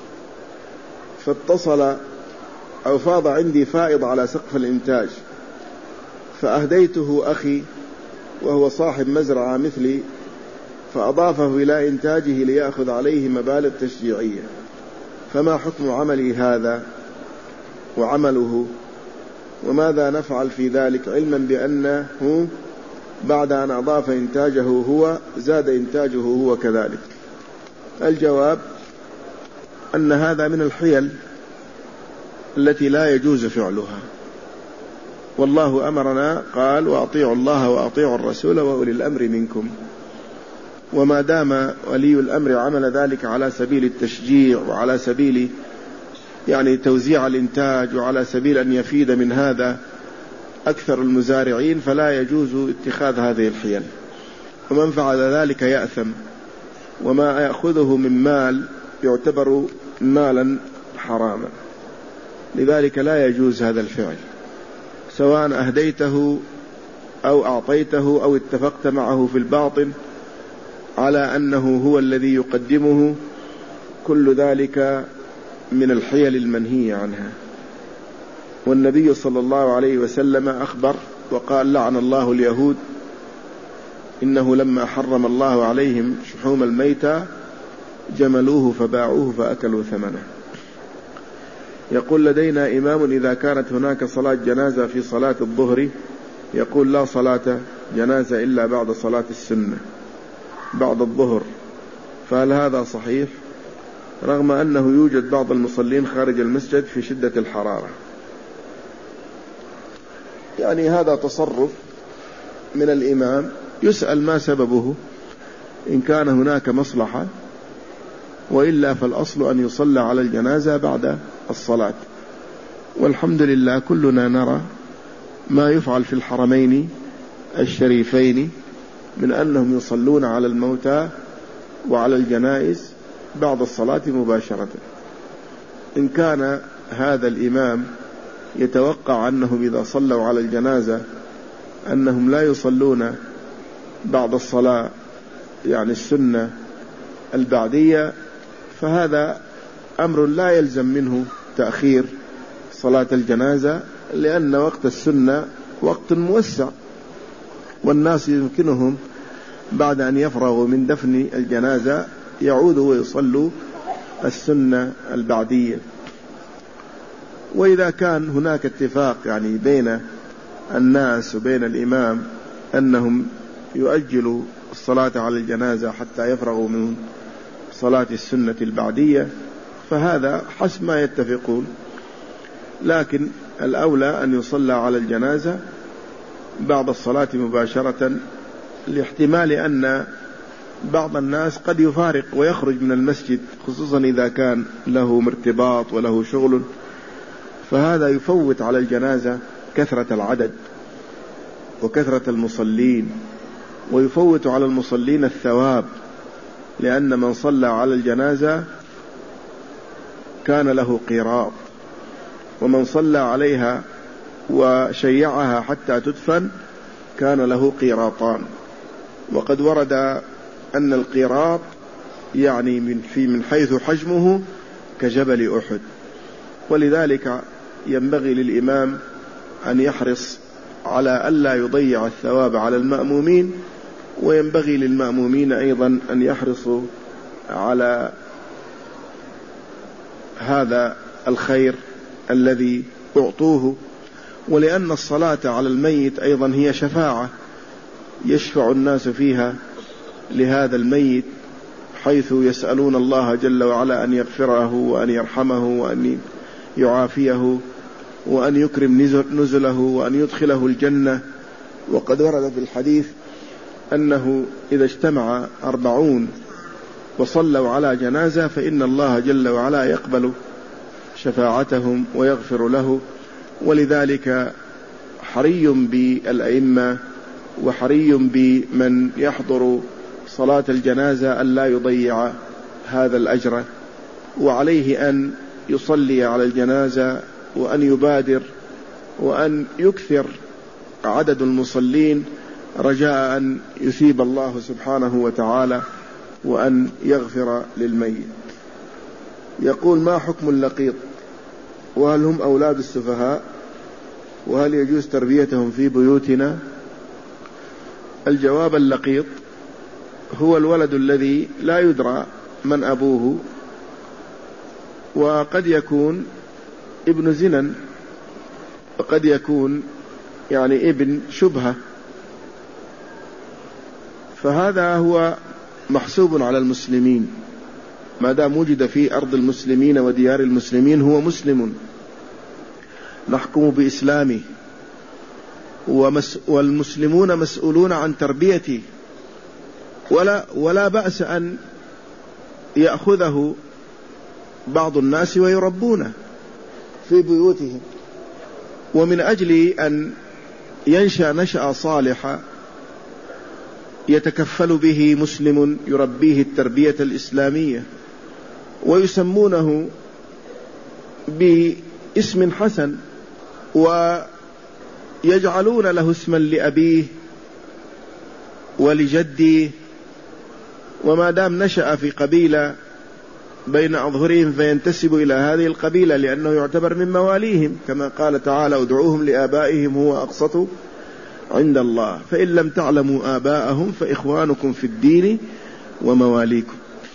فاتصل أو فاض عندي فائض على سقف الإنتاج، فأهديته أخي وهو صاحب مزرعة مثلي، فأضافه إلى إنتاجه ليأخذ عليه مبالغ تشجيعية، فما حكم عملي هذا وعمله، وماذا نفعل في ذلك، علما بأنه بعد أن أضاف إنتاجه هو زاد إنتاجه هو كذلك؟ الجواب أن هذا من الحيل التي لا يجوز فعلها، والله أمرنا قال: وأطيعوا الله وأطيعوا الرسول وأولي الأمر منكم. وما دام ولي الأمر عمل ذلك على سبيل التشجيع وعلى سبيل يعني توزيع الإنتاج وعلى سبيل أن يفيد من هذا أكثر المزارعين، فلا يجوز اتخاذ هذه الحيل، ومن فعل ذلك يأثم، وما يأخذه من مال يعتبر مالا حراما، لذلك لا يجوز هذا الفعل، سواء أهديته أو أعطيته أو اتفقت معه في الباطن على أنه هو الذي يقدمه، كل ذلك من الحيل المنهية عنها. والنبي صلى الله عليه وسلم أخبر وقال: لعن الله اليهود، إنه لما حرم الله عليهم شحوم الميتة جملوه فباعوه فأكلوا ثمنه. يقول: لدينا إمام إذا كانت هناك صلاة جنازة في صلاة الظهر يقول: لا صلاة جنازة إلا بعد صلاة السنة بعد الظهر، فهل هذا صحيح؟ رغم أنه يوجد بعض المصلين خارج المسجد في شدة الحرارة. يعني هذا تصرف من الإمام، يسأل ما سببه إن كان هناك مصلحة، وإلا فالأصل أن يصلى على الجنازة بعد الصلاة. والحمد لله كلنا نرى ما يفعل في الحرمين الشريفين من أنهم يصلون على الموتى وعلى الجنائز بعد الصلاة مباشرة. إن كان هذا الإمام يتوقع أنهم إذا صلوا على الجنازة أنهم لا يصلون بعد الصلاة يعني السنة البعدية، فهذا أمر لا يلزم منه تأخير صلاة الجنازة، لأن وقت السنة وقت موسع، والناس يمكنهم بعد أن يفرغوا من دفن الجنازة يعودوا ويصلوا السنة البعدية. وإذا كان هناك اتفاق يعني بين الناس وبين الإمام أنهم يؤجلوا الصلاة على الجنازة حتى يفرغوا من صلاة السنة البعدية، فهذا حسب ما يتفقون، لكن الأولى أن يصلى على الجنازة بعد الصلاة مباشرة، لاحتمال أن بعض الناس قد يفارق ويخرج من المسجد، خصوصا إذا كان له ارتباط وله شغل، فهذا يفوت على الجنازة كثرة العدد وكثرة المصلين، ويفوت على المصلين الثواب، لأن من صلى على الجنازة كان له قيراط، ومن صلى عليها وشيعها حتى تدفن كان له قيراطان. وقد ورد أن القيراط يعني من في من حيث حجمه كجبل أحد، ولذلك ينبغي للإمام أن يحرص على ألا يضيع الثواب على المأمومين، وينبغي للمأمومين أيضا أن يحرصوا على هذا الخير الذي أعطوه، ولأن الصلاة على الميت أيضا هي شفاعة يشفع الناس فيها لهذا الميت حيث يسألون الله جل وعلا أن يغفره وأن يرحمه وأن يعافيه وأن يكرم نزله وأن يدخله الجنة. وقد ورد في الحديث أنه إذا اجتمع أربعون وصلوا على جنازة فإن الله جل وعلا يقبل شفاعتهم ويغفر له. ولذلك حري بالأئمة وحري بمن يحضر صلاة الجنازة أن لا يضيع هذا الأجر، وعليه أن يصلي على الجنازة وأن يبادر وأن يكثر عدد المصلين رجاء أن يثيب الله سبحانه وتعالى وأن يغفر للميت. يقول: ما حكم اللقيط؟ وهل هم أولاد السفهاء؟ وهل يجوز تربيتهم في بيوتنا؟ الجواب: اللقيط هو الولد الذي لا يدرى من أبوه، وقد يكون ابن زنا، وقد يكون يعني ابن شبهة، فهذا هو محسوب على المسلمين ما دام وجد في أرض المسلمين وديار المسلمين هو مسلم، نحكم بإسلامه، والمسلمون مسؤولون عن تربيته، ولا, ولا بأس أن يأخذه بعض الناس ويربونه في بيوتهم. ومن أجل أن ينشأ نشأة صالحة يتكفل به مسلم يربيه التربية الإسلامية، ويسمونه باسم حسن ويجعلون له اسما لأبيه ولجديه، وما دام نشأ في قبيلة بين أظهرهم فينتسب إلى هذه القبيلة لأنه يعتبر من مواليهم، كما قال تعالى: ادعوهم لآبائهم هو أقسط عند الله، فإن لم تعلموا آباءهم فإخوانكم في الدين ومواليكم.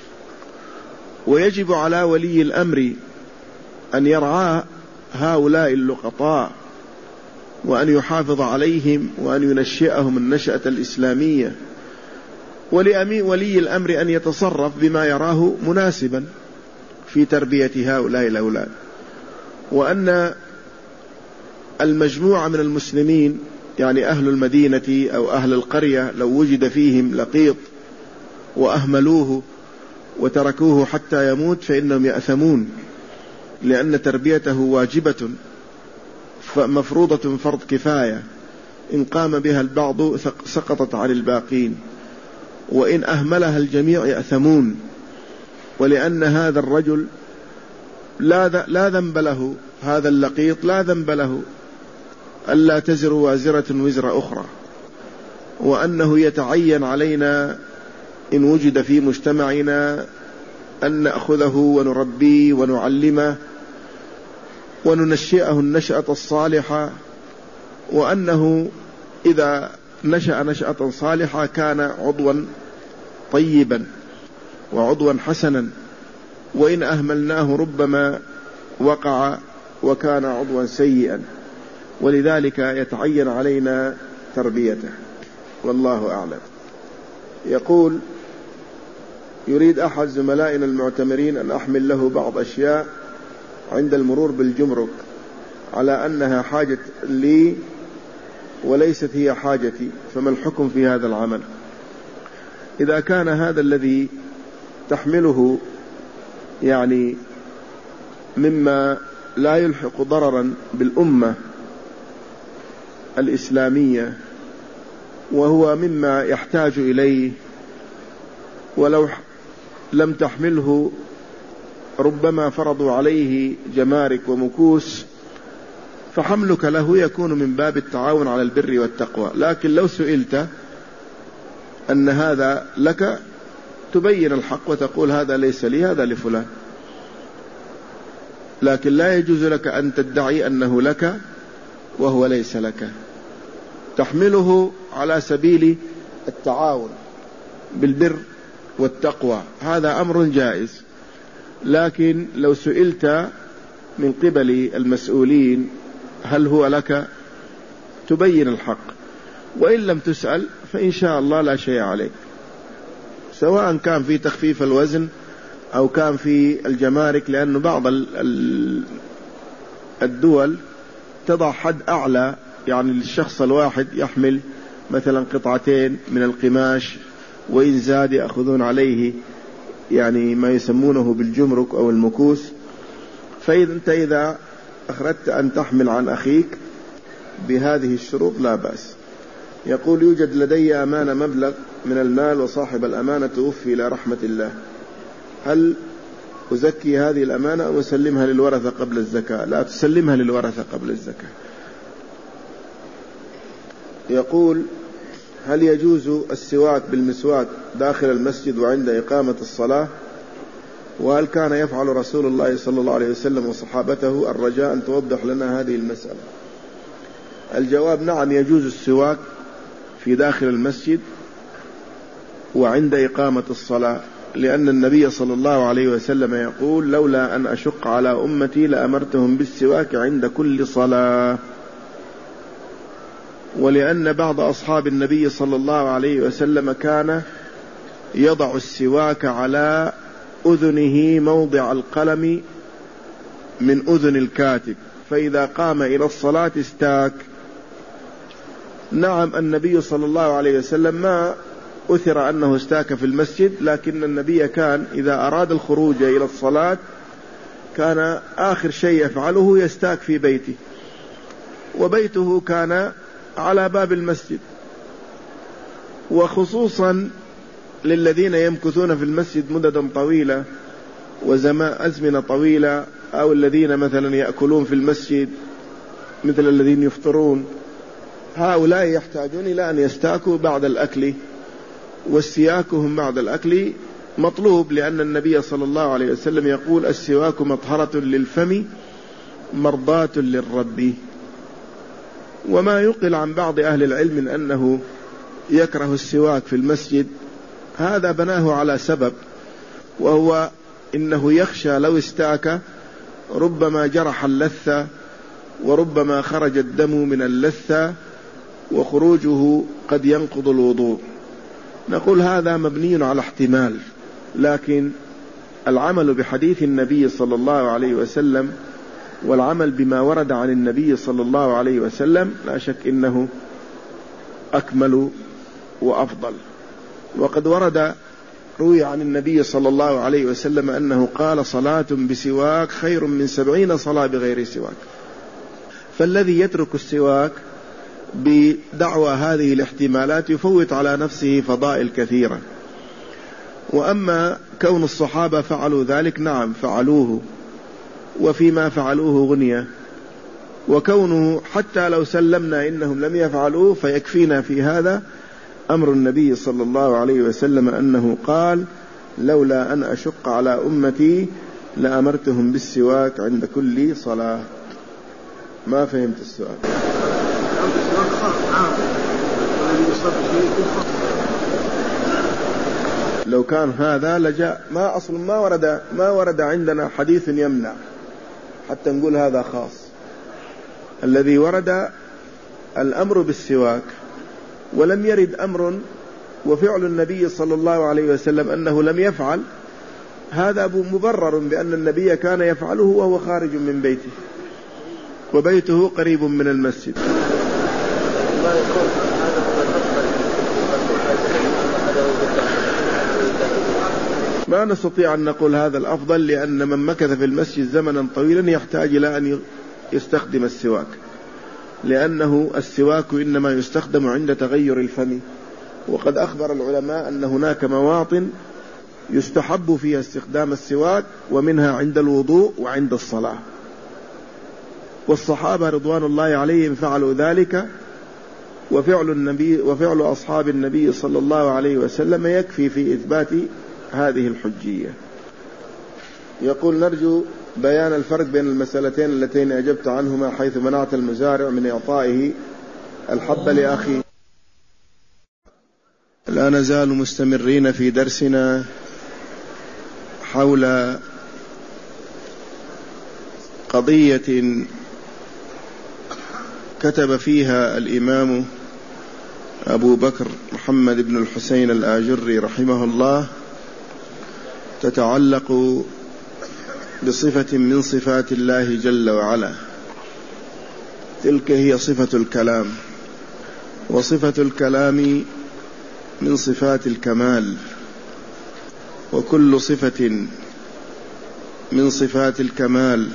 ويجب على ولي الأمر أن يرعى هؤلاء اللقطاء وأن يحافظ عليهم وأن ينشئهم النشأة الإسلامية، ولي الأمر أن يتصرف بما يراه مناسبا في تربية هؤلاء الأولاد. وأن المجموعة من المسلمين يعني أهل المدينة أو أهل القرية لو وجد فيهم لقيط وأهملوه وتركوه حتى يموت فإنهم يأثمون، لأن تربيته واجبة مفروضة فرض كفاية، إن قام بها البعض سقطت عن الباقين، وإن أهملها الجميع يأثمون. ولأن هذا الرجل لا ذنب له، هذا اللقيط لا ذنب له ألا تزر وازرة وزر أخرى، وأنه يتعين علينا إن وجد في مجتمعنا أن نأخذه ونربيه ونعلمه وننشئه النشأة الصالحة، وأنه إذا نشأ نشأة صالحة كان عضوا طيبا وعضوا حسنا، وإن أهملناه ربما وقع وكان عضوا سيئا، ولذلك يتعين علينا تربيته، والله أعلم. يقول: يريد أحد زملائنا المعتمرين أن أحمل له بعض أشياء عند المرور بالجمرك على أنها حاجة لي وليست هي حاجتي، فما الحكم في هذا العمل؟ إذا كان هذا الذي تحمله يعني مما لا يلحق ضررا بالأمة الإسلامية وهو مما يحتاج إليه، ولو لم تحمله ربما فرضوا عليه جمارك ومكوس، فحملك له يكون من باب التعاون على البر والتقوى. لكن لو سئلت أن هذا لك تبين الحق وتقول هذا ليس لي، هذا لفلان، لكن لا يجوز لك أن تدعي أنه لك وهو ليس لك. تحمله على سبيل التعاون بالبر والتقوى، هذا أمر جائز. لكن لو سئلت من قبل المسؤولين هل هو لك تبين الحق، وإن لم تسأل فإن شاء الله لا شيء عليك. سواء كان في تخفيف الوزن أو كان في الجمارك، لأن بعض الدول تضع حد أعلى يعني للشخص الواحد يحمل مثلا قطعتين من القماش، وإن زاد يأخذون عليه يعني ما يسمونه بالجمرك أو المكوس. فإذا أنت إذا أخردت أن تحمل عن أخيك بهذه الشروط لا بأس. يقول يوجد لدي أمانة مبلغ من المال وصاحب الأمانة توفي إلى رحمة الله، هل أزكي هذه الأمانة أو أسلمها للورثة قبل الزكاة؟ لا، تسلمها للورثة قبل الزكاة. يقول هل يجوز السواك بالمسواك داخل المسجد وعند إقامة الصلاة؟ وهل كان يفعل رسول الله صلى الله عليه وسلم وصحابته؟ الرجاء أن توضح لنا هذه المسألة. الجواب نعم، يجوز السواك في داخل المسجد وعند إقامة الصلاة، لأن النبي صلى الله عليه وسلم يقول لولا أن أشق على أمتي لأمرتهم بالسواك عند كل صلاة. ولأن بعض أصحاب النبي صلى الله عليه وسلم كان يضع السواك على أذنه موضع القلم من أذن الكاتب، فإذا قام إلى الصلاة استاك. نعم، النبي صلى الله عليه وسلم ما أثر أنه استاك في المسجد، لكن النبي كان إذا أراد الخروج إلى الصلاة كان آخر شيء يفعله يستاك في بيته، وبيته كان على باب المسجد. وخصوصا للذين يمكثون في المسجد مددا طويلة وزمان أزمنة طويلة، أو الذين مثلا يأكلون في المسجد مثل الذين يفطرون، هؤلاء يحتاجون إلى أن يستاكوا بعد الأكل، واستياكهم بعد الأكل مطلوب، لأن النبي صلى الله عليه وسلم يقول السواك مطهرة للفم مرضاة للرب. وما يقل عن بعض أهل العلم من أنه يكره السواك في المسجد، هذا بناه على سبب، وهو إنه يخشى لو استاك ربما جرح اللثة، وربما خرج الدم من اللثة، وخروجه قد ينقض الوضوء. نقول هذا مبني على احتمال، لكن العمل بحديث النبي صلى الله عليه وسلم والعمل بما ورد عن النبي صلى الله عليه وسلم لا شك إنه أكمل وأفضل. وقد ورد روي عن النبي صلى الله عليه وسلم أنه قال صلاة بسواك خير من سبعين صلاة بغير سواك. فالذي يترك السواك بدعوى هذه الاحتمالات يفوت على نفسه فضائل كثيرة. وأما كون الصحابة فعلوا ذلك، نعم فعلوه، وفيما فعلوه غنية، وكونه حتى لو سلمنا إنهم لم يفعلوه فيكفينا في هذا أمر النبي صلى الله عليه وسلم أنه قال لولا أن أشق على أمتي لأمرتهم بالسواك عند كل صلاة. ما فهمت السؤال؟ لو كان هذا لجاء، ما أصل ما ورد ما ورد عندنا حديث يمنع حتى نقول هذا خاص. الذي ورد الأمر بالسواك، ولم يرد أمر وفعل النبي صلى الله عليه وسلم أنه لم يفعل، هذا مبرر بأن النبي كان يفعله وهو خارج من بيته، وبيته قريب من المسجد. ما نستطيع أن نقول هذا الأفضل، لأن من مكث في المسجد زمنا طويلا يحتاج إلى أن يستخدم السواك، لأنه السواك إنما يستخدم عند تغير الفم. وقد أخبر العلماء أن هناك مواطن يستحب فيها استخدام السواك، ومنها عند الوضوء وعند الصلاة. والصحابة رضوان الله عليهم فعلوا ذلك، وفعل النبي وفعل أصحاب النبي صلى الله عليه وسلم يكفي في إثبات هذه الحجية. يقول نرجو بيان الفرق بين المسألتين اللتين أجبت عنهما، حيث منعت المزارع من إعطائه الحب لأخيه. لا نزال مستمرين في درسنا حول قضية كتب فيها الإمام أبو بكر محمد بن الحسين الآجري رحمه الله تتعلق بصفة من صفات الله جل وعلا، تلك هي صفة الكلام، وصفة الكلام من صفات الكمال، وكل صفة من صفات الكمال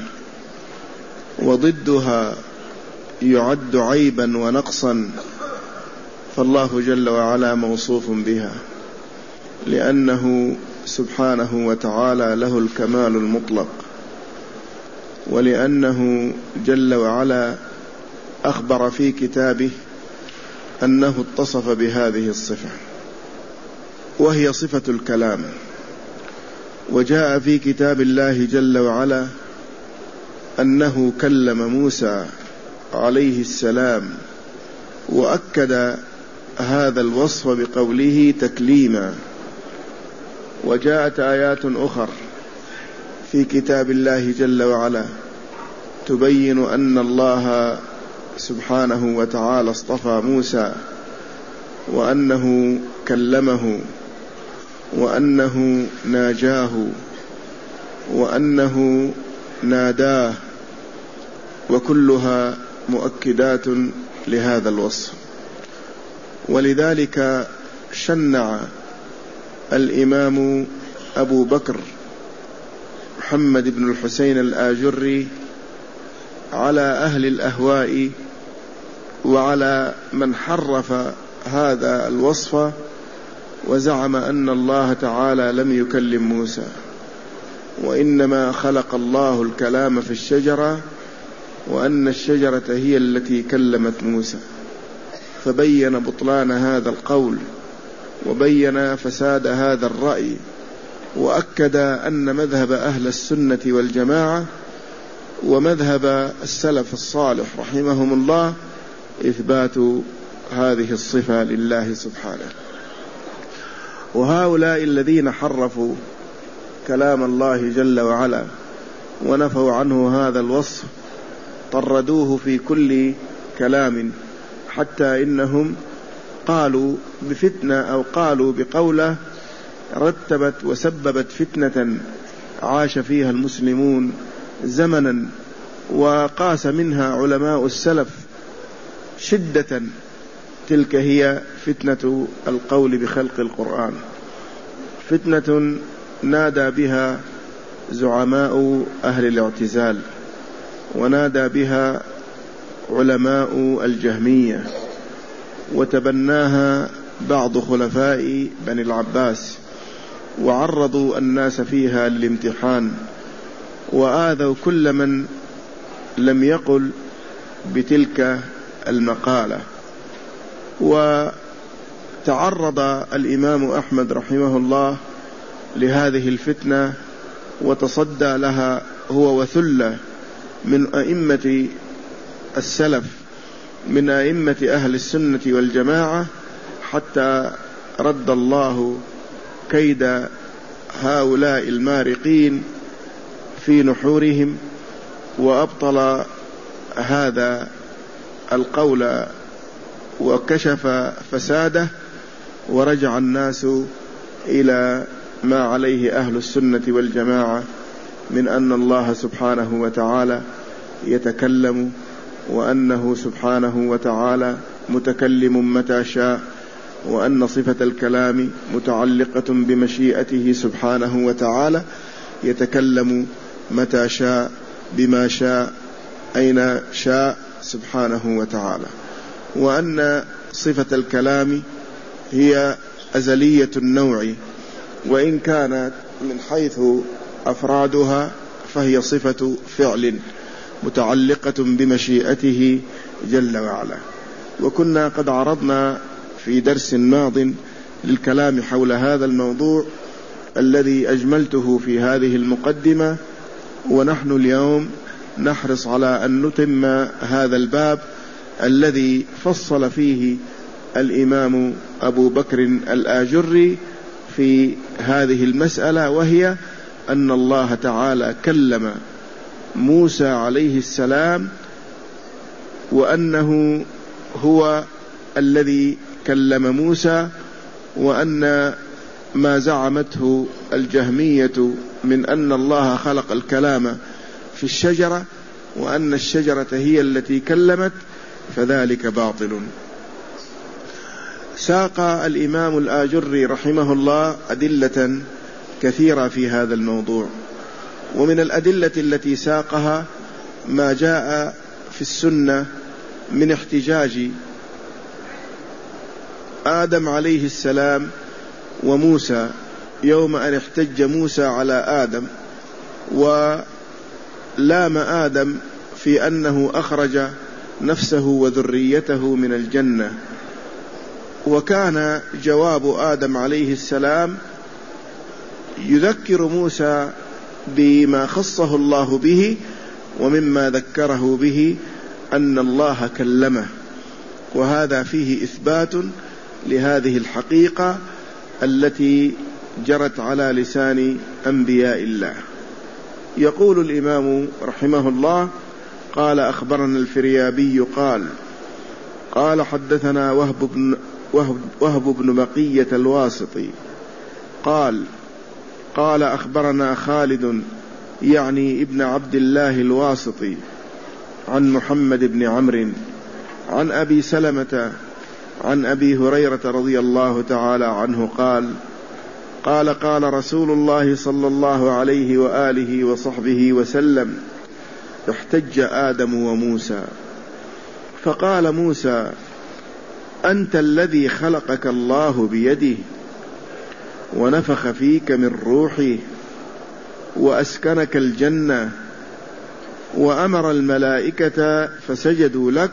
وضدها يعد عيبا ونقصا، فالله جل وعلا موصوف بها، لأنه سبحانه وتعالى له الكمال المطلق، ولأنه جل وعلا أخبر في كتابه أنه اتصف بهذه الصفة وهي صفة الكلام. وجاء في كتاب الله جل وعلا أنه كلم موسى عليه السلام، وأكد هذا الوصف بقوله تكليما. وجاءت آيات أخر في كتاب الله جل وعلا تبين أن الله سبحانه وتعالى اصطفى موسى، وأنه كلمه، وأنه ناجاه، وأنه ناداه، وكلها مؤكدات لهذا الوصف. ولذلك شنع الإمام أبو بكر محمد بن الحسين الآجري على أهل الأهواء وعلى من حرف هذا الوصف وزعم أن الله تعالى لم يكلم موسى، وإنما خلق الله الكلام في الشجرة، وأن الشجرة هي التي كلمت موسى، فبين بطلان هذا القول وبين فساد هذا الرأي، وأكد أن مذهب أهل السنة والجماعة ومذهب السلف الصالح رحمهم الله إثبات هذه الصفة لله سبحانه. وهؤلاء الذين حرفوا كلام الله جل وعلا ونفوا عنه هذا الوصف طردوه في كل كلام، حتى إنهم قالوا بفتنة أو قالوا بقولة رتبت وسببت فتنة عاش فيها المسلمون زمنا، وقاس منها علماء السلف شدة، تلك هي فتنة القول بخلق القرآن، فتنة نادى بها زعماء أهل الاعتزال، ونادى بها علماء الجهمية، وتبناها بعض خلفاء بني العباس، وعرضوا الناس فيها للامتحان، وآذوا كل من لم يقل بتلك المقالة. وتعرض الإمام أحمد رحمه الله لهذه الفتنة وتصدى لها هو وثلة من أئمة السلف من أئمة أهل السنة والجماعة، حتى رد الله كيد هؤلاء المارقين في نحورهم، وأبطل هذا القول وكشف فساده، ورجع الناس إلى ما عليه أهل السنة والجماعة من أن الله سبحانه وتعالى يتكلم، وأنه سبحانه وتعالى متكلم متى شاء، وأن صفة الكلام متعلقة بمشيئته سبحانه وتعالى، يتكلم متى شاء بما شاء أين شاء سبحانه وتعالى، وأن صفة الكلام هي أزلية النوع، وإن كانت من حيث أفرادها فهي صفة فعل متعلقة بمشيئته جل وعلا. وكنا قد عرضنا في درس ماض للكلام حول هذا الموضوع الذي أجملته في هذه المقدمة، ونحن اليوم نحرص على أن نتم هذا الباب الذي فصل فيه الإمام أبو بكر الآجري في هذه المسألة، وهي أن الله تعالى كلم موسى عليه السلام، وأنه هو الذي كلم موسى، وأن ما زعمته الجهمية من أن الله خلق الكلام في الشجرة وأن الشجرة هي التي كلمت فذلك باطل. ساق الإمام الآجري رحمه الله أدلة كثيرة في هذا الموضوع، ومن الأدلة التي ساقها ما جاء في السنة من احتجاج آدم عليه السلام وموسى يوم أن احتج موسى على آدم ولام آدم في أنه أخرج نفسه وذريته من الجنة، وكان جواب آدم عليه السلام يذكر موسى بما خصه الله به، ومما ذكره به أن الله كلمه، وهذا فيه إثبات لهذه الحقيقة التي جرت على لسان أنبياء الله. يقول الإمام رحمه الله: قال أخبرنا الفريابي قال قال حدثنا وهب بن, وهب, وهب بن بقية الواسطي قال قال أخبرنا خالد يعني ابن عبد الله الواسطي عن محمد بن عمرو عن أبي سلمة عن أبي هريرة رضي الله تعالى عنه قال قال قال رسول الله صلى الله عليه وآله وصحبه وسلم: احتج آدم وموسى فقال موسى: أنت الذي خلقك الله بيده ونفخ فيك من روحه وأسكنك الجنة وأمر الملائكة فسجدوا لك.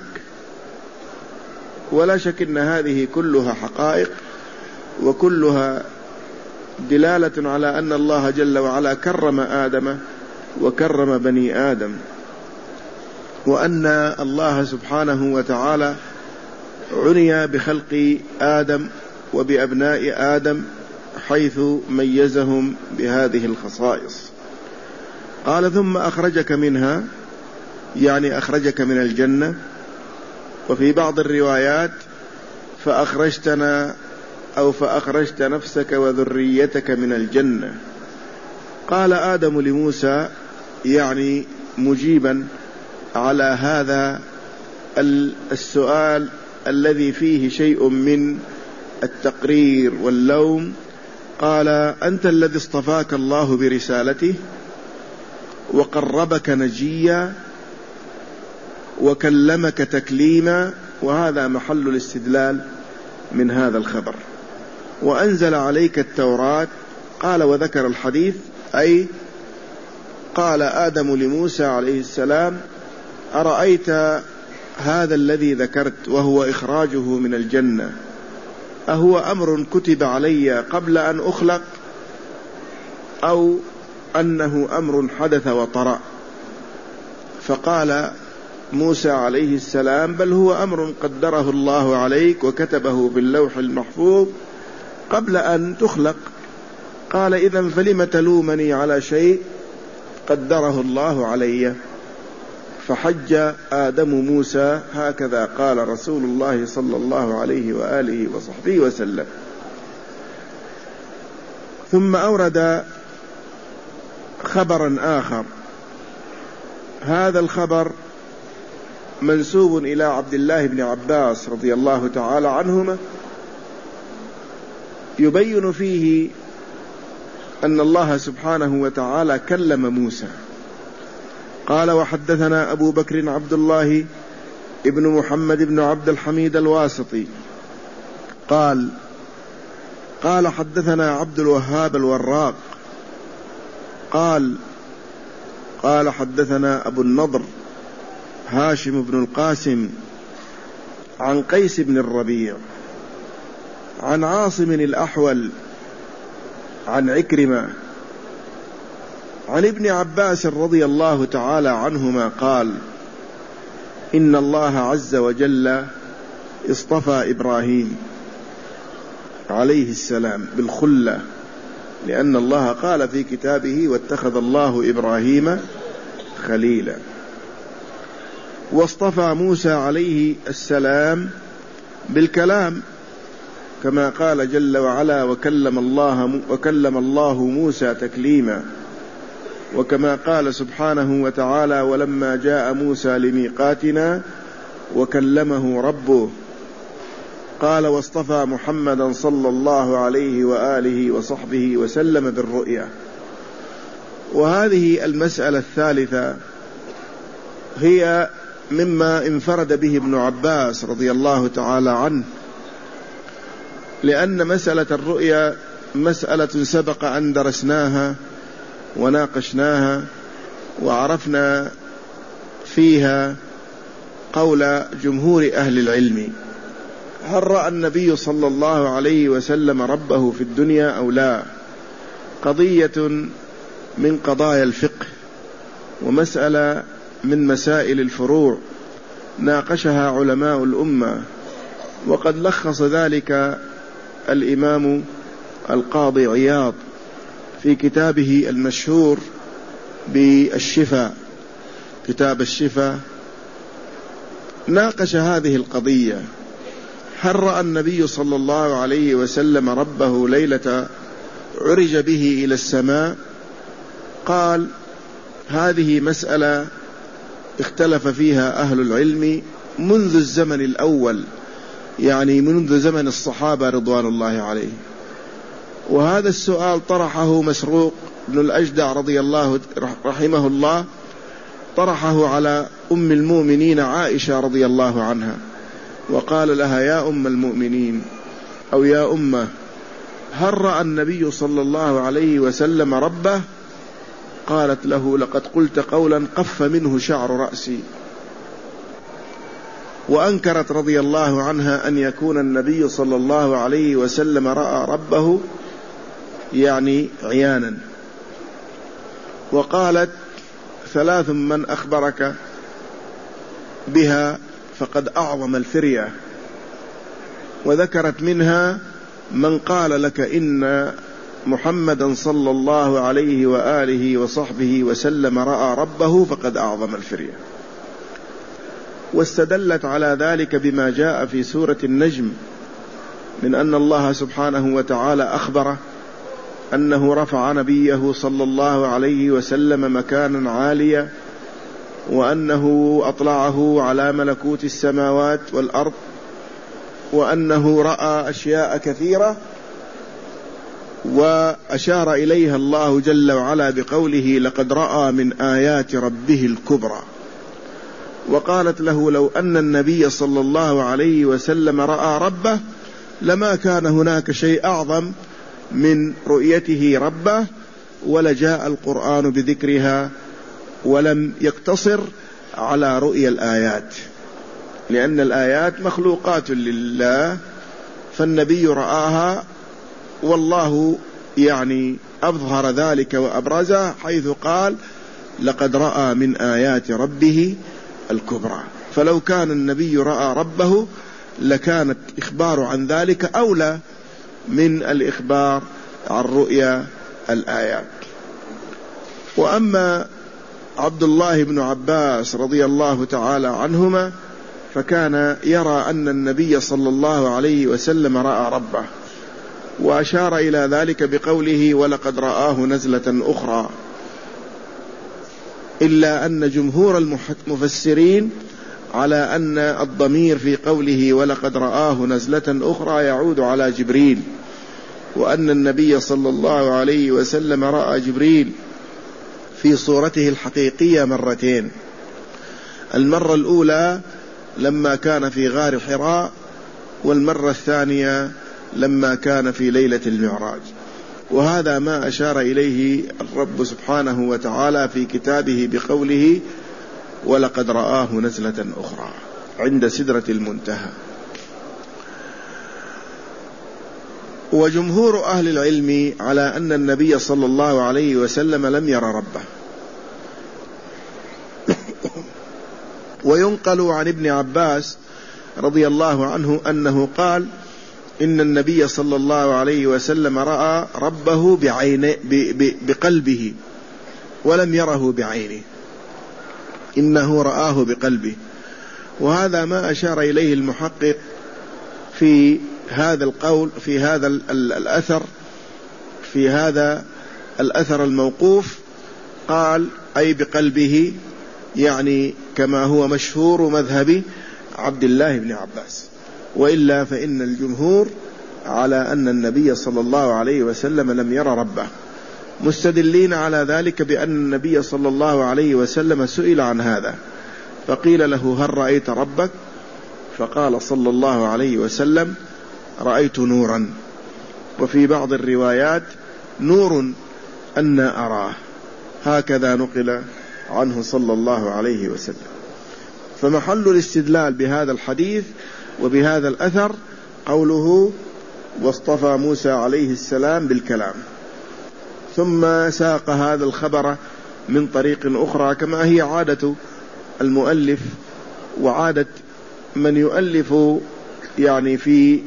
ولا شك أن هذه كلها حقائق، وكلها دلالة على أن الله جل وعلا كرم آدم وكرم بني آدم، وأن الله سبحانه وتعالى عني بخلق آدم وبأبناء آدم حيث ميزهم بهذه الخصائص. قال: ثم أخرجك منها، يعني أخرجك من الجنة، وفي بعض الروايات فأخرجتنا أو فأخرجت نفسك وذريتك من الجنة. قال آدم لموسى، يعني مجيبا على هذا السؤال الذي فيه شيء من التقرير واللوم، قال: أنت الذي اصطفاك الله برسالته وقربك نجيا وكلمك تكليما، وهذا محل الاستدلال من هذا الخبر. وأنزل عليك التوراة. قال وذكر الحديث، أي قال آدم لموسى عليه السلام: أرأيت هذا الذي ذكرت وهو إخراجه من الجنة أهو أمر كتب علي قبل أن أخلق أو أنه أمر حدث وطرأ؟ فقال موسى عليه السلام: بل هو أمر قدره الله عليك وكتبه باللوح المحفوظ قبل أن تخلق. قال: إذن فلم تلومني على شيء قدره الله علي؟ فحج آدم موسى، هكذا قال رسول الله صلى الله عليه وآله وصحبه وسلم. ثم أورد خبرا آخر، هذا الخبر منسوب إلى عبد الله بن عباس رضي الله تعالى عنهما، يبين فيه أن الله سبحانه وتعالى كلم موسى. قال: وحدثنا أبو بكر عبد الله ابن محمد بن عبد الحميد الواسطي قال قال حدثنا عبد الوهاب الوراق قال قال حدثنا أبو النضر هاشم بن القاسم عن قيس بن الربيع عن عاصم الأحول عن عكرمة عن ابن عباس رضي الله تعالى عنهما قال: إن الله عز وجل اصطفى إبراهيم عليه السلام بالخلة، لأن الله قال في كتابه: واتخذ الله إبراهيم خليلا. واصطفى موسى عليه السلام بالكلام، كما قال جل وعلا وكلم الله, وكلم الله موسى تكليما، وكما قال سبحانه وتعالى ولما جاء موسى لميقاتنا وكلمه ربه، قال واصطفى محمدا صلى الله عليه وآله وصحبه وسلم بالرؤيا. وهذه المسألة الثالثة هي مما انفرد به ابن عباس رضي الله تعالى عنه، لأن مسألة الرؤيا مسألة سبق أن درسناها وناقشناها وعرفنا فيها قول جمهور أهل العلم. هل رأى النبي صلى الله عليه وسلم ربه في الدنيا أو لا؟ قضية من قضايا الفقه ومسألة من مسائل الفروع ناقشها علماء الأمة، وقد لخص ذلك الإمام القاضي عياض في كتابه المشهور بالشفاء، كتاب الشفاء، ناقش هذه القضية. هل رأى النبي صلى الله عليه وسلم ربه ليلة عرج به إلى السماء؟ قال هذه مسألة اختلف فيها أهل العلم منذ الزمن الأول، يعني منذ زمن الصحابة رضوان الله عليه. وهذا السؤال طرحه مسروق بن الأجدع رضي الله رحمه الله، طرحه على أم المؤمنين عائشة رضي الله عنها، وقال لها يا أم المؤمنين أو يا أمة، هل رأى النبي صلى الله عليه وسلم ربه؟ قالت له لقد قلت قولا قف منه شعر رأسي. وأنكرت رضي الله عنها أن يكون النبي صلى الله عليه وسلم رأى ربه يعني عيانا. وقالت ثلاث من أخبرك بها فقد أعظم الفرية، وذكرت منها من قال لك إن محمدا صلى الله عليه وآله وصحبه وسلم رأى ربه فقد أعظم الفرية. واستدلت على ذلك بما جاء في سورة النجم من أن الله سبحانه وتعالى أخبره أنه رفع نبيه صلى الله عليه وسلم مكانا عاليا، وأنه أطلعه على ملكوت السماوات والأرض، وأنه رأى أشياء كثيرة، وأشار إليها الله جل وعلا بقوله لقد رأى من آيات ربه الكبرى. وقالت له لو أن النبي صلى الله عليه وسلم رأى ربه لما كان هناك شيء أعظم من رؤيته ربه، ولجاء القرآن بذكرها ولم يقتصر على رؤية الآيات، لأن الآيات مخلوقات لله، فالنبي رآها والله يعني أظهر ذلك وأبرزه حيث قال لقد رأى من آيات ربه الكبرى. فلو كان النبي رأى ربه لكانت إخبار عن ذلك أولى من الإخبار عن رؤيا الآيات. وأما عبد الله بن عباس رضي الله تعالى عنهما فكان يرى أن النبي صلى الله عليه وسلم رأى ربه، وأشار إلى ذلك بقوله ولقد رآه نزلة أخرى، إلا أن جمهور المفسرين على أن الضمير في قوله ولقد رآه نزلة أخرى يعود على جبريل، وأن النبي صلى الله عليه وسلم رأى جبريل في صورته الحقيقية مرتين، المرة الأولى لما كان في غار حراء، والمرة الثانية لما كان في ليلة المعراج. وهذا ما أشار إليه الرب سبحانه وتعالى في كتابه بقوله ولقد رآه نزلة أخرى عند سدرة المنتهى. وجمهور أهل العلم على أن النبي صلى الله عليه وسلم لم يرى ربه. وينقل عن ابن عباس رضي الله عنه أنه قال إن النبي صلى الله عليه وسلم رأى ربه بعينه بقلبه ولم يره بعينه، إنه رآه بقلبه. وهذا ما أشار إليه المحقق في هذا القول في هذا الأثر في هذا الأثر الموقوف قال أي بقلبه، يعني كما هو مشهور مذهب عبد الله بن عباس، وإلا فإن الجمهور على أن النبي صلى الله عليه وسلم لم يرى ربه، مستدلين على ذلك بأن النبي صلى الله عليه وسلم سئل عن هذا فقيل له هل رأيت ربك؟ فقال صلى الله عليه وسلم رأيت نورا، وفي بعض الروايات نور أنا أراه، هكذا نقل عنه صلى الله عليه وسلم. فمحل الاستدلال بهذا الحديث وبهذا الأثر قوله واصطفى موسى عليه السلام بالكلام، ثم ساق هذا الخبر من طريق أخرى كما هي عادة المؤلف وعادة من يؤلف يعني في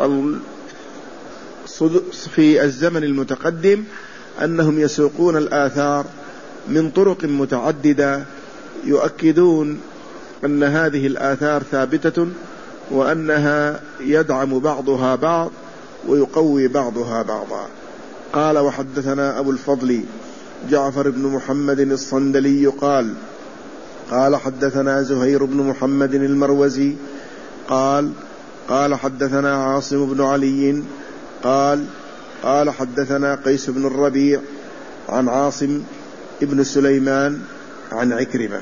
في الزمن المتقدم، أنهم يسوقون الآثار من طرق متعددة يؤكدون أن هذه الآثار ثابتة وأنها يدعم بعضها بعض ويقوي بعضها بعضا. قال وحدثنا أبو الفضل جعفر بن محمد الصندلي قال قال حدثنا زهير بن محمد المروزي قال قال حدثنا عاصم بن علي قال قال حدثنا قيس بن الربيع عن عاصم ابن سليمان عن عكرمة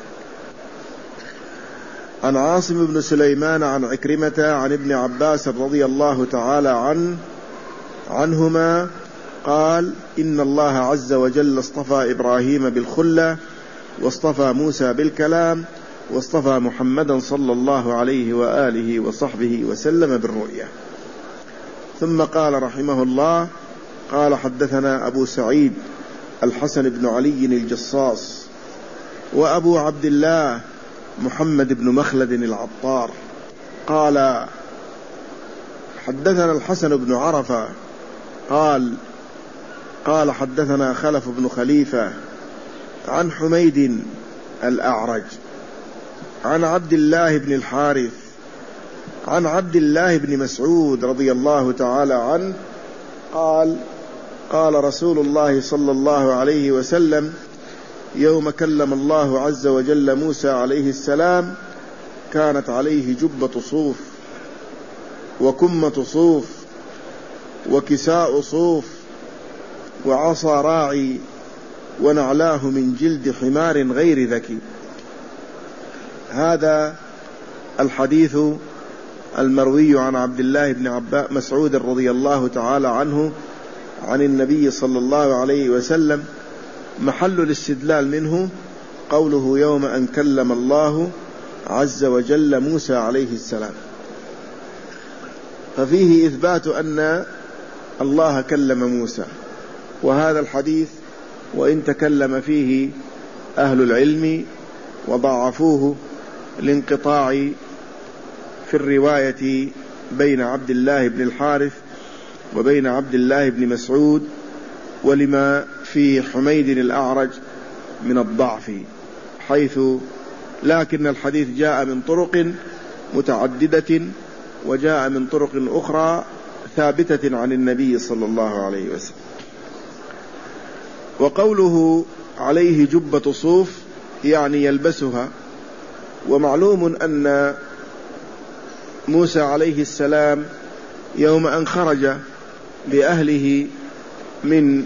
عن عاصم بن سليمان عن عكرمة عن ابن عباس رضي الله تعالى عنه عنهما قال إن الله عز وجل اصطفى إبراهيم بالخلة واصطفى موسى بالكلام واصطفى محمدا صلى الله عليه وآله وصحبه وسلم بالرؤية. ثم قال رحمه الله قال حدثنا أبو سعيد الحسن بن علي الجصاص وأبو عبد الله محمد بن مخلد العطار قال حدثنا الحسن بن عرفة قال قال حدثنا خلف بن خليفة عن حميد الأعرج عن عبد الله بن الحارث عن عبد الله بن مسعود رضي الله تعالى عنه قال قال رسول الله صلى الله عليه وسلم يوم كلم الله عز وجل موسى عليه السلام كانت عليه جبة صوف وكمة صوف وكساء صوف وعصا راعي ونعلاه من جلد حمار غير ذكي. هذا الحديث المروي عن عبد الله بن عباس مسعود رضي الله تعالى عنه عن النبي صلى الله عليه وسلم محل الاستدلال منه قوله يوم أن كلم الله عز وجل موسى عليه السلام، ففيه إثبات أن الله كلم موسى. وهذا الحديث وإن تكلم فيه أهل العلم وضعفوه لانقطاع في الرواية بين عبد الله بن الحارث وبين عبد الله بن مسعود ولما في حميد الأعرج من الضعف، حيث لكن الحديث جاء من طرق متعددة وجاء من طرق أخرى ثابتة عن النبي صلى الله عليه وسلم. وقوله عليه جبة صوف يعني يلبسها، ومعلوم أن موسى عليه السلام يوم أن خرج بأهله من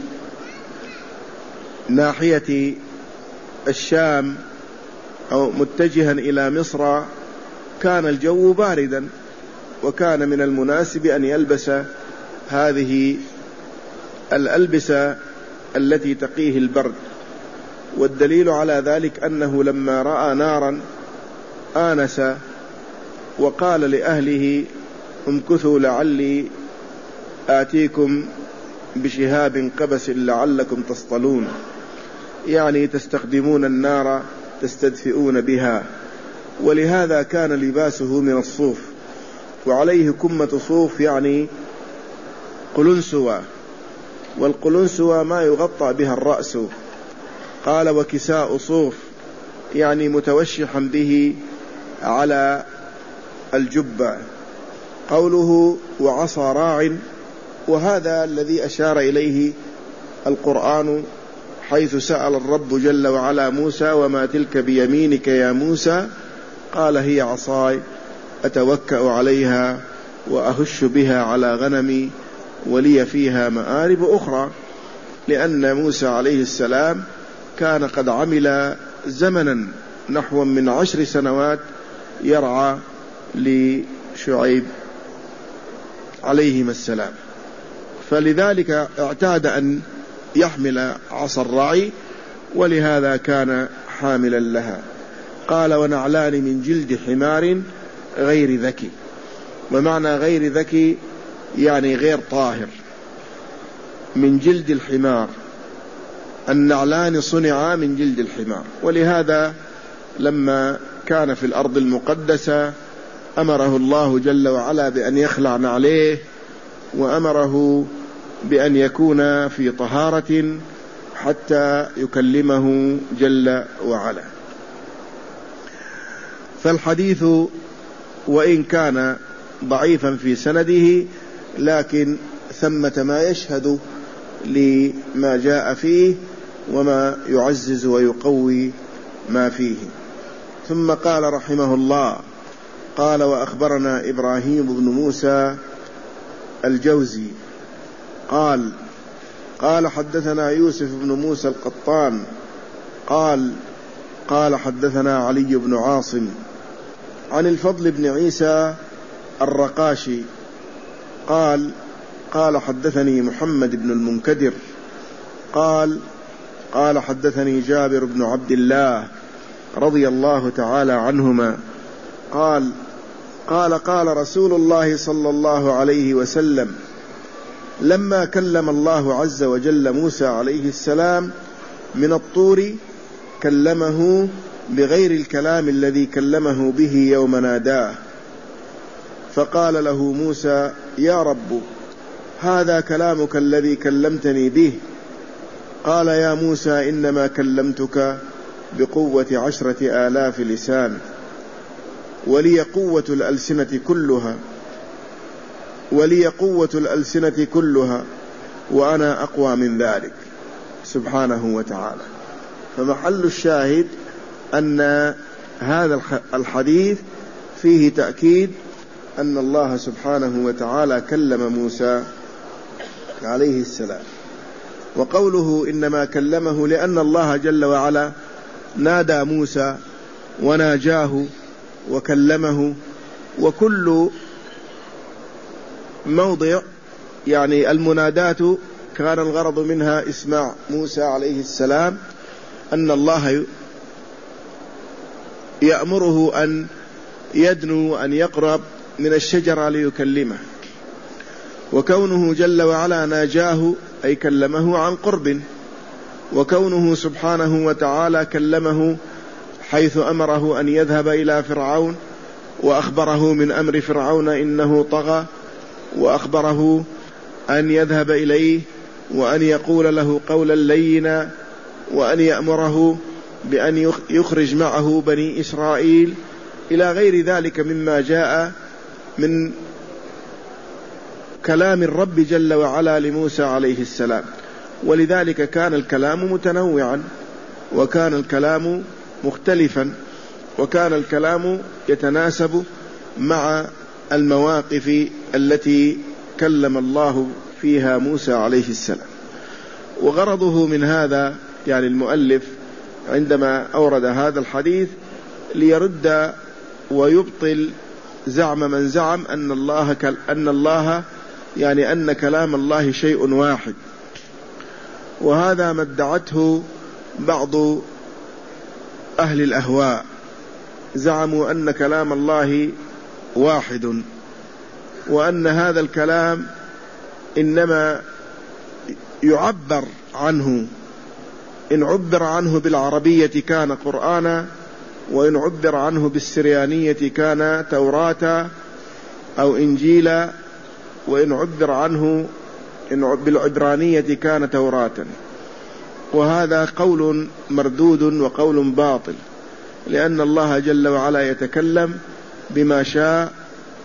ناحية الشام أو متجها إلى مصر كان الجو باردا، وكان من المناسب أن يلبس هذه الألبسة التي تقيه البرد. والدليل على ذلك أنه لما رأى نارا آنس وقال لأهله امكثوا لعلي آتيكم بشهاب قبس لعلكم تصطلون، يعني تستخدمون النار تستدفئون بها. ولهذا كان لباسه من الصوف وعليه كمة صوف يعني قلنسوة، والقلنسوة ما يغطى بها الرأس. قال وكساء صوف يعني متوشحا به على الجبة. قوله وعصى راع، وهذا الذي أشار إليه القرآن حيث سأل الرب جل وعلا موسى وما تلك بيمينك يا موسى، قال هي عصاي أتوكأ عليها وأهش بها على غنمي ولي فيها مآرب أخرى، لأن موسى عليه السلام كان قد عمل زمنا نحو من عشر سنوات يرعى لشعيب عليهما السلام، فلذلك اعتاد أن يحمل عصا الرعي، ولهذا كان حاملا لها. قال ونعلان من جلد حمار غير ذكي، ومعنى غير ذكي يعني غير طاهر، من جلد الحمار، النعلان صنعا من جلد الحمار. ولهذا لما كان في الأرض المقدسة أمره الله جل وعلا بأن يخلع نعليه، وأمره بأن يكون في طهارة حتى يكلمه جل وعلا. فالحديث وإن كان ضعيفا في سنده، لكن ثمة ما يشهد لما جاء فيه وما يعزز ويقوي ما فيه. ثم قال رحمه الله: قال وأخبرنا إبراهيم بن موسى الجوزي قال قال حدثنا يوسف بن موسى القطان قال قال حدثنا علي بن عاصم عن الفضل بن عيسى الرقاشي قال قال حدثني محمد بن المنكدر قال قال حدثني جابر بن عبد الله رضي الله تعالى عنهما قال قال قال رسول الله صلى الله عليه وسلم: لما كلم الله عز وجل موسى عليه السلام من الطور كلمه بغير الكلام الذي كلمه به يوم ناداه، فقال له موسى: يا رب، هذا كلامك الذي كلمتني به. قال: يا موسى، إنما كلمتك بقوة عشرة آلاف لسان، ولي قوة الألسنة كلها ولي قوة الألسنة كلها وأنا أقوى من ذلك سبحانه وتعالى. فمحل الشاهد أن هذا الحديث فيه تأكيد أن الله سبحانه وتعالى كلم موسى عليه السلام. وقوله إنما كلمه لأن الله جل وعلا نادى موسى وناجاه وكلمه، وكل موضع يعني المنادات كان الغرض منها اسماع موسى عليه السلام أن الله يأمره أن يدنو أن يقرب من الشجرة ليكلمه، وكونه جل وعلا ناجاه أي كلمه عن قرب، وكونه سبحانه وتعالى كلمه حيث أمره أن يذهب إلى فرعون وأخبره من أمر فرعون إنه طغى، وأخبره أن يذهب إليه وأن يقول له قولا لينا، وأن يأمره بأن يخرج معه بني إسرائيل، إلى غير ذلك مما جاء من كلام الرب جل وعلا لموسى عليه السلام. ولذلك كان الكلام متنوعا، وكان الكلام مختلفا، وكان الكلام يتناسب مع المواقف التي كلم الله فيها موسى عليه السلام. وغرضه من هذا يعني المؤلف عندما أورد هذا الحديث ليرد ويبطل زعم من زعم أن الله أن الله يعني أن كلام الله شيء واحد، وهذا ما ادعته بعض أهل الأهواء، زعموا أن كلام الله واحد، وأن هذا الكلام إنما يعبر عنه، إن عبر عنه بالعربية كان قرآنا، وإن عبر عنه بالسريانية كان توراة أو إنجيلا، وإن عبر عنه بالعبرانية كان توراة. وهذا قول مردود وقول باطل، لأن الله جل وعلا يتكلم بما شاء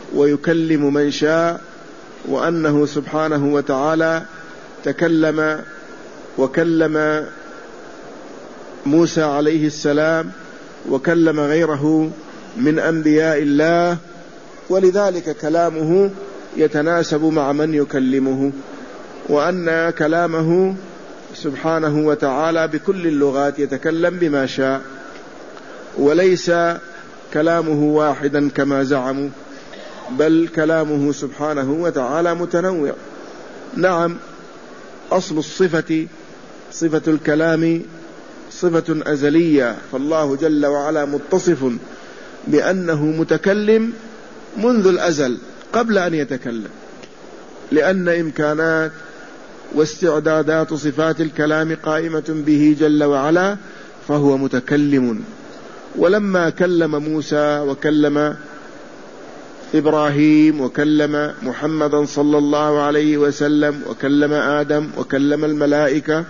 ويكلم من شاء، وأنه سبحانه وتعالى تكلم وكلم موسى عليه السلام وكلم غيره من أنبياء الله، ولذلك كلامه يتناسب مع من يكلمه، وأن كلامه سبحانه وتعالى بكل اللغات يتكلم بما شاء، وليس كلامه واحدا كما زعموا، بل كلامه سبحانه وتعالى متنوع. نعم، أصل الصفة صفة الكلام صفة أزلية، فالله جل وعلا متصف بأنه متكلم منذ الأزل قبل أن يتكلم، لأن إمكانات واستعدادات صفات الكلام قائمة به جل وعلا، فهو متكلم. ولما كلم موسى وكلم إبراهيم وكلم محمدا صلى الله عليه وسلم وكلم آدم وكلم الملائكة،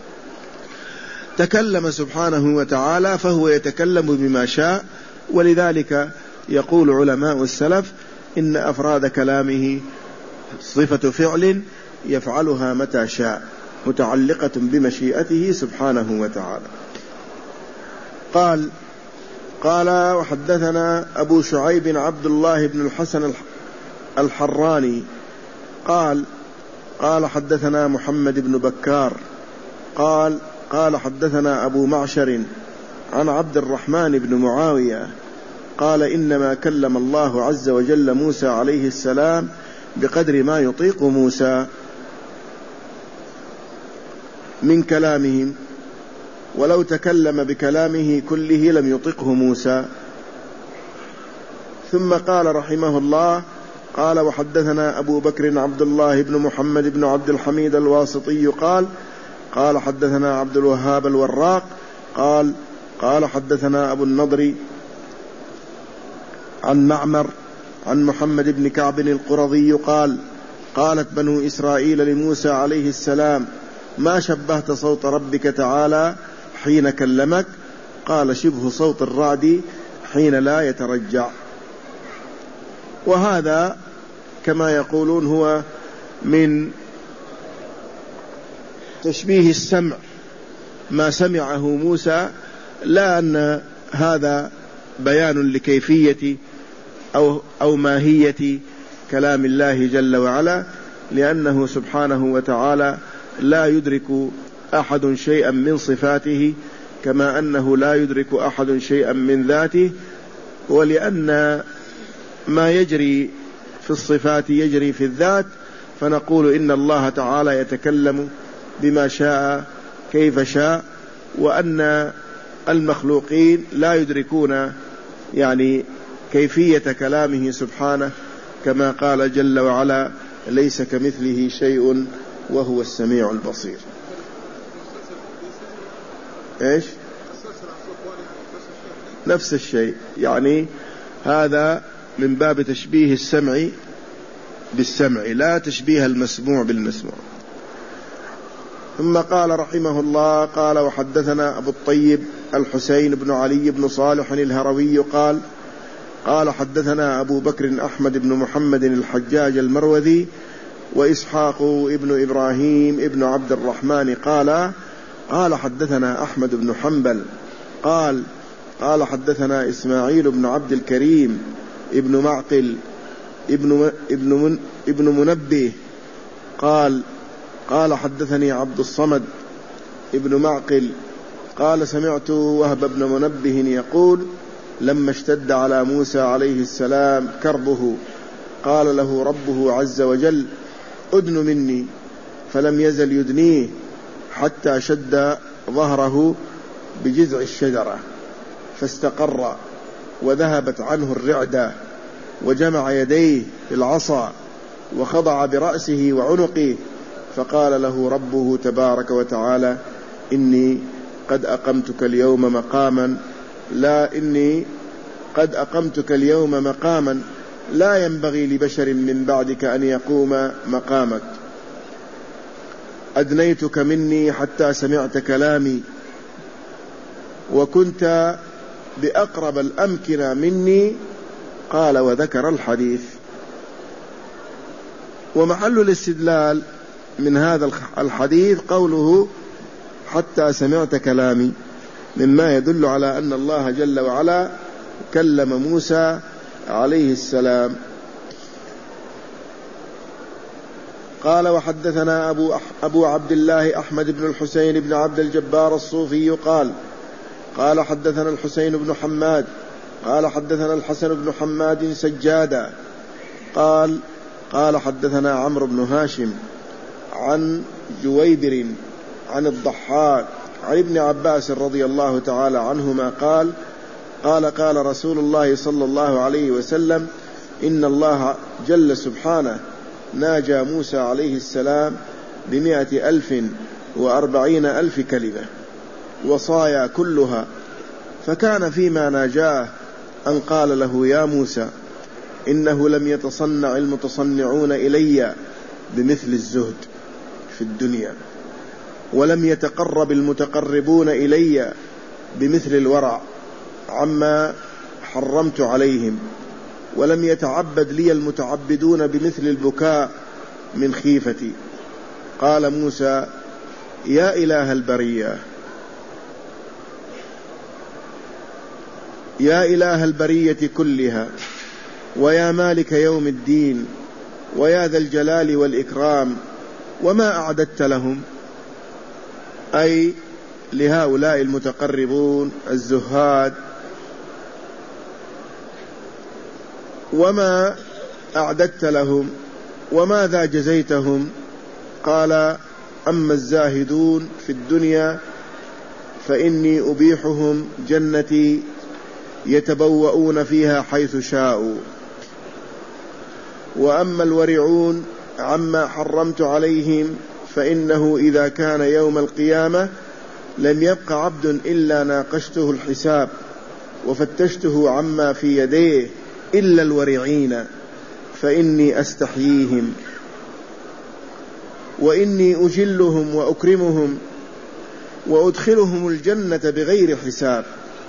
تكلم سبحانه وتعالى، فهو يتكلم بما شاء. ولذلك يقول علماء السلف إن أفراد كلامه صفة فعل يفعلها متى شاء، متعلقة بمشيئته سبحانه وتعالى. قال قال وحدثنا أبو شعيب عبد الله بن الحسن الحراني قال قال حدثنا محمد بن بكار قال قال حدثنا أبو معشر عن عبد الرحمن بن معاوية قال إنما كلم الله عز وجل موسى عليه السلام بقدر ما يطيق موسى من كلامهم، ولو تكلم بكلامه كله لم يطقه موسى. ثم قال رحمه الله قال وحدثنا أبو بكر عبد الله بن محمد بن عبد الحميد الواسطي قال قال حدثنا عبد الوهاب الوراق قال قال حدثنا أبو النضر عن معمر عن محمد بن كعب القرظي قال قالت بنو إسرائيل لموسى عليه السلام ما شبهت صوت ربك تعالى حين كلمك؟ قال شبه صوت الرعد حين لا يترجع. وهذا كما يقولون هو من تشبيه السمع، ما سمعه موسى، لا أن هذا بيان لكيفية أو, أو ماهية كلام الله جل وعلا، لأنه سبحانه وتعالى لا يدرك أحد شيئا من صفاته كما أنه لا يدرك أحد شيئا من ذاته، ولأن ما يجري في الصفات يجري في الذات، فنقول إن الله تعالى يتكلم بما شاء كيف شاء، وأن المخلوقين لا يدركون يعني كيفية كلامه سبحانه، كما قال جل وعلا ليس كمثله شيء وهو السميع البصير. إيش؟ نفس الشيء، يعني هذا من باب تشبيه السمع بالسمع، لا تشبيه المسموع بالمسموع. ثم قال رحمه الله قال وحدثنا أبو الطيب الحسين بن علي بن صالح الهروي قال قال حدثنا أبو بكر أحمد بن محمد الحجاج المروذي وإسحاق ابن إبراهيم ابن عبد الرحمن قال قال حدثنا أحمد بن حنبل قال قال حدثنا إسماعيل بن عبد الكريم ابن معقل ابن, ابن, من ابن منبه قال قال حدثني عبد الصمد ابن معقل قال سمعت وهب بن منبه يقول لما اشتد على موسى عليه السلام كربه قال له ربه عز وجل أدن مني، فلم يزل يدنيه حتى شد ظهره بجذع الشجرة فاستقر وذهبت عنه الرعدة، وجمع يديه في العصا وخضع برأسه وعنقه، فقال له ربه تبارك وتعالى إني قد أقمتك اليوم مقاما لا إني قد أقمتك اليوم مقاما لا ينبغي لبشر من بعدك أن يقوم مقامك، أدنيتك مني حتى سمعت كلامي، وكنت بأقرب الأمكنة مني. قال وذكر الحديث. ومحل الاستدلال من هذا الحديث قوله حتى سمعت كلامي، مما يدل على أن الله جل وعلا كلم موسى عليه السلام. قال وحدثنا أبو, أبو عبد الله أحمد بن الحسين بن عبد الجبار الصوفي قال قال حدثنا الحسين بن حماد قال حدثنا الحسن بن حماد سجادا قال قال حدثنا عمرو بن هاشم عن جويبر عن الضحاك عن ابن عباس رضي الله تعالى عنهما قال قال قال رسول الله صلى الله عليه وسلم إن الله جل سبحانه ناجى موسى عليه السلام بمئة ألف وأربعين ألف كلمة وصايا كلها، فكان فيما ناجاه أن قال له يا موسى إنه لم يتصنع المتصنعون إلي بمثل الزهد في الدنيا، ولم يتقرب المتقربون إلي بمثل الورع عما حرمت عليهم، ولم يتعبد لي المتعبدون بمثل البكاء من خيفتي. قال موسى يا إله البرية يا إله البرية كلها ويا مالك يوم الدين ويا ذا الجلال والإكرام، وما أعددت لهم، أي لهؤلاء المتقربون الزهاد، وما أعددت لهم وماذا جزيتهم؟ قال أما الزاهدون في الدنيا فإني أبيحهم جنتي يتبوؤون فيها حيث شاءوا، وأما الورعون عما حرمت عليهم فإنه إذا كان يوم القيامة لم يبق عبد إلا ناقشته الحساب وفتشته عما في يديه إلا الورعين فإني أستحييهم، وإني أجلهم وأكرمهم وأدخلهم الجنة بغير حساب.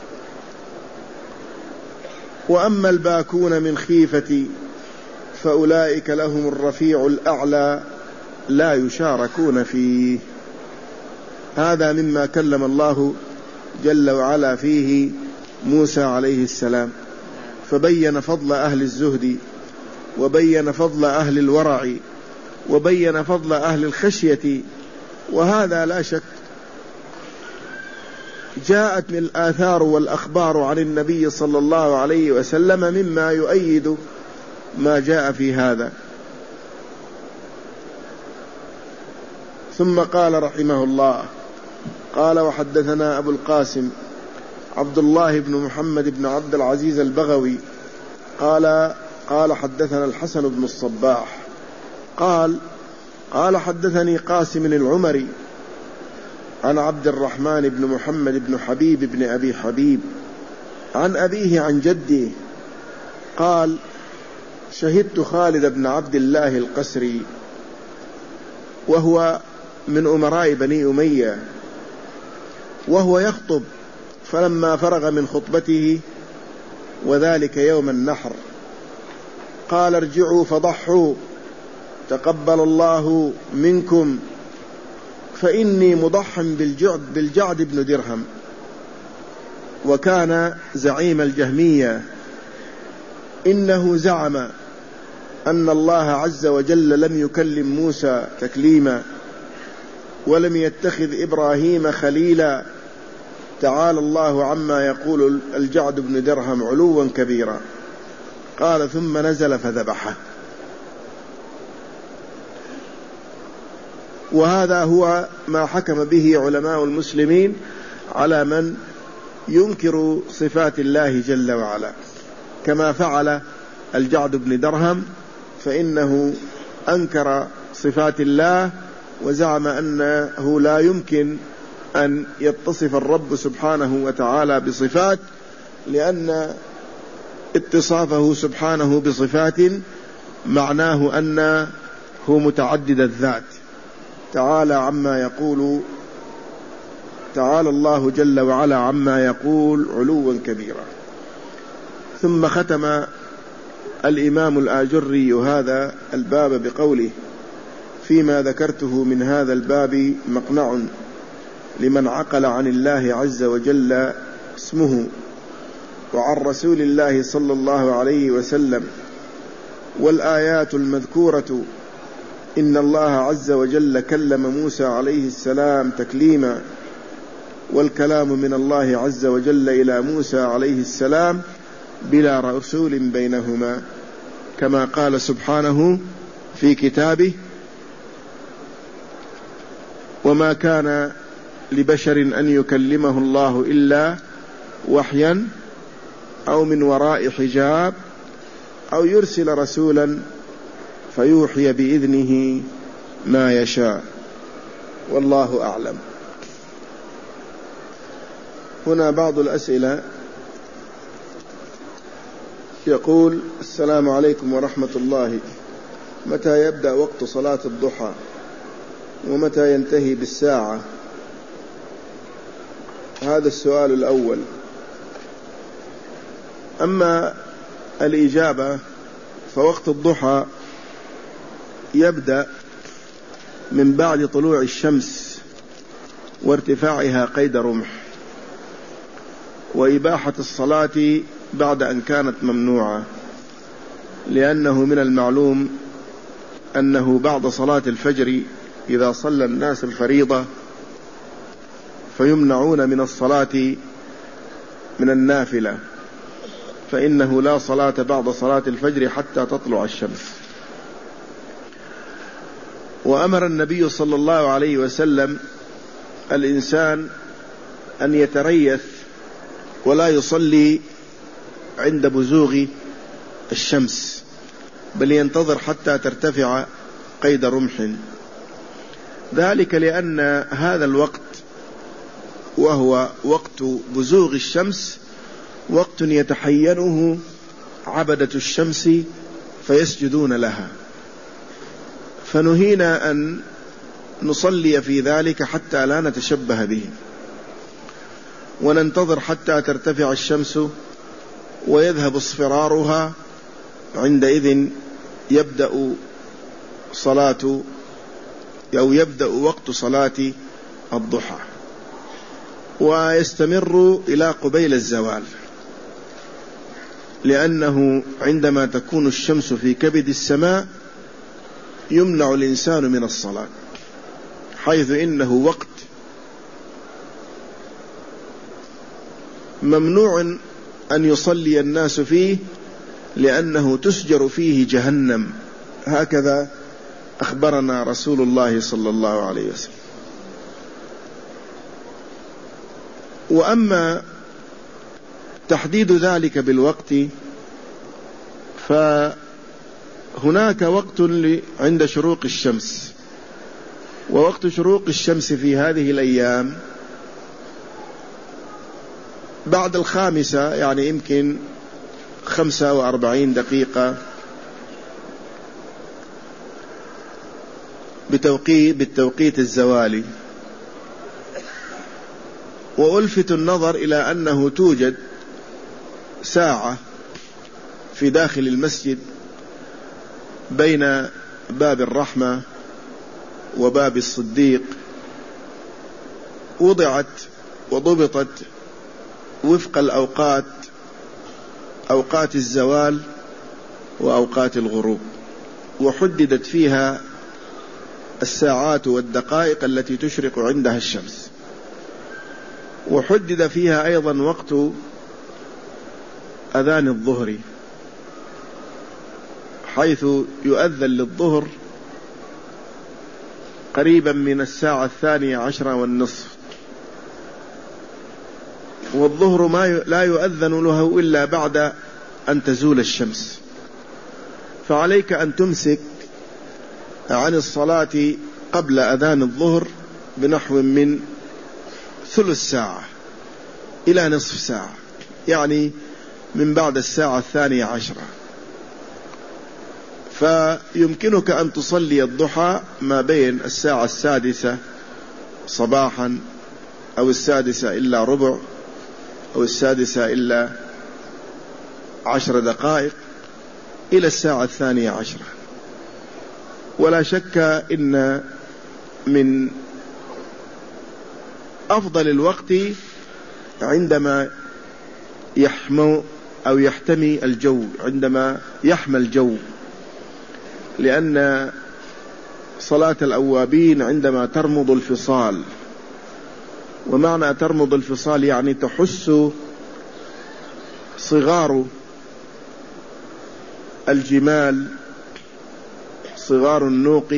وأما الباكون من خيفتي فأولئك لهم الرفيع الأعلى لا يشاركون فيه. هذا مما كلم الله جل وعلا فيه موسى عليه السلام، فبين فضل أهل الزهد، وبين فضل أهل الورع، وبين فضل أهل الخشية. وهذا لا شك جاءت الآثار والأخبار عن النبي صلى الله عليه وسلم مما يؤيد ما جاء في هذا. ثم قال رحمه الله قال وحدثنا أبو القاسم عبد الله بن محمد بن عبد العزيز البغوي قال قال حدثنا الحسن بن الصباح قال قال حدثني قاسم العمري عن عبد الرحمن بن محمد بن حبيب بن أبي حبيب عن أبيه عن جده قال شهدت خالد بن عبد الله القسري وهو من أمراء بني أمية وهو يخطب، فلما فرغ من خطبته وذلك يوم النحر قال ارجعوا فضحوا تقبل الله منكم فإني مضح بالجعد, بالجعد بن درهم، وكان زعيم الجهمية. إنه زعم أن الله عز وجل لم يكلم موسى تكليما ولم يتخذ إبراهيم خليلا، تعالى الله عما يقول الجعد بن درهم علوا كبيرا. قال ثم نزل فذبحه. وهذا هو ما حكم به علماء المسلمين على من ينكر صفات الله جل وعلا، كما فعل الجعد بن درهم، فإنه أنكر صفات الله وزعم أنه لا يمكن أن يتصف الرب سبحانه وتعالى بصفات، لأن اتصافه سبحانه بصفات معناه أنه متعدد الذات. تعالى عما يقول تعالى الله جل وعلا عما يقول علوا كبيرا. ثم ختم الإمام الآجري هذا الباب بقوله: فيما ذكرته من هذا الباب مقنع لمن عقل عن الله عز وجل اسمه وعن رسول الله صلى الله عليه وسلم، والآيات المذكورة إن الله عز وجل كلم موسى عليه السلام تكليما، والكلام من الله عز وجل إلى موسى عليه السلام بلا رسول بينهما، كما قال سبحانه في كتابه: وما كان لبشر أن يكلمه الله إلا وحيا أو من وراء حجاب أو يرسل رسولا فيوحي بإذنه ما يشاء، والله أعلم. هنا بعض الأسئلة. يقول: السلام عليكم ورحمة الله، متى يبدأ وقت صلاة الضحى ومتى ينتهي بالساعة؟ هذا السؤال الأول. أما الإجابة فوقت الضحى يبدأ من بعد طلوع الشمس وارتفاعها قيد رمح، وإباحة الصلاة بعد أن كانت ممنوعة، لأنه من المعلوم أنه بعد صلاة الفجر إذا صلى الناس الفريضة فيمنعون من الصلاة من النافلة، فإنه لا صلاة بعد صلاة الفجر حتى تطلع الشمس. وأمر النبي صلى الله عليه وسلم الإنسان أن يتريث ولا يصلي عند بزوغ الشمس، بل ينتظر حتى ترتفع قيد رمح، ذلك لأن هذا الوقت وهو وقت بزوغ الشمس وقت يتحينه عبدة الشمس فيسجدون لها، فنهينا أن نصلي في ذلك حتى لا نتشبه بهم، وننتظر حتى ترتفع الشمس ويذهب اصفرارها، عندئذ يبدأ صلاة أو يبدأ وقت صلاة الضحى، ويستمر إلى قبيل الزوال، لأنه عندما تكون الشمس في كبد السماء يمنع الإنسان من الصلاة، حيث إنه وقت ممنوع أن يصلي الناس فيه، لأنه تسجر فيه جهنم، هكذا أخبرنا رسول الله صلى الله عليه وسلم. وأما تحديد ذلك بالوقت فهناك وقت عند شروق الشمس، ووقت شروق الشمس في هذه الأيام بعد الخامسة، يعني يمكن خمسة وأربعين دقيقة بتوقيت بالتوقيت الزوالي. وألفت النظر إلى أنه توجد ساعة في داخل المسجد بين باب الرحمة وباب الصديق، وضعت وضبطت وفق الأوقات، أوقات الزوال وأوقات الغروب، وحددت فيها الساعات والدقائق التي تشرق عندها الشمس، وحدد فيها أيضا وقت أذان الظهر، حيث يؤذن للظهر قريبا من الساعة الثانية عشرة والنصف، والظهر ما لا يؤذن له إلا بعد أن تزول الشمس، فعليك أن تمسك عن الصلاة قبل أذان الظهر بنحو من ثلث ساعة إلى نصف ساعة، يعني من بعد الساعة الثانية عشرة، فيمكنك أن تصلي الضحى ما بين الساعة السادسة صباحا أو السادسة إلا ربع أو السادسة إلا عشر دقائق، إلى الساعة الثانية عشرة. ولا شك إن من أفضل الوقت عندما يحمو أو يحتمي الجو، عندما يحمى الجو، لأن صلاة الأوابين عندما ترمض الفصال. ومعنى ترمض الفصال يعني تحس صغار الجمال، صغار النوق،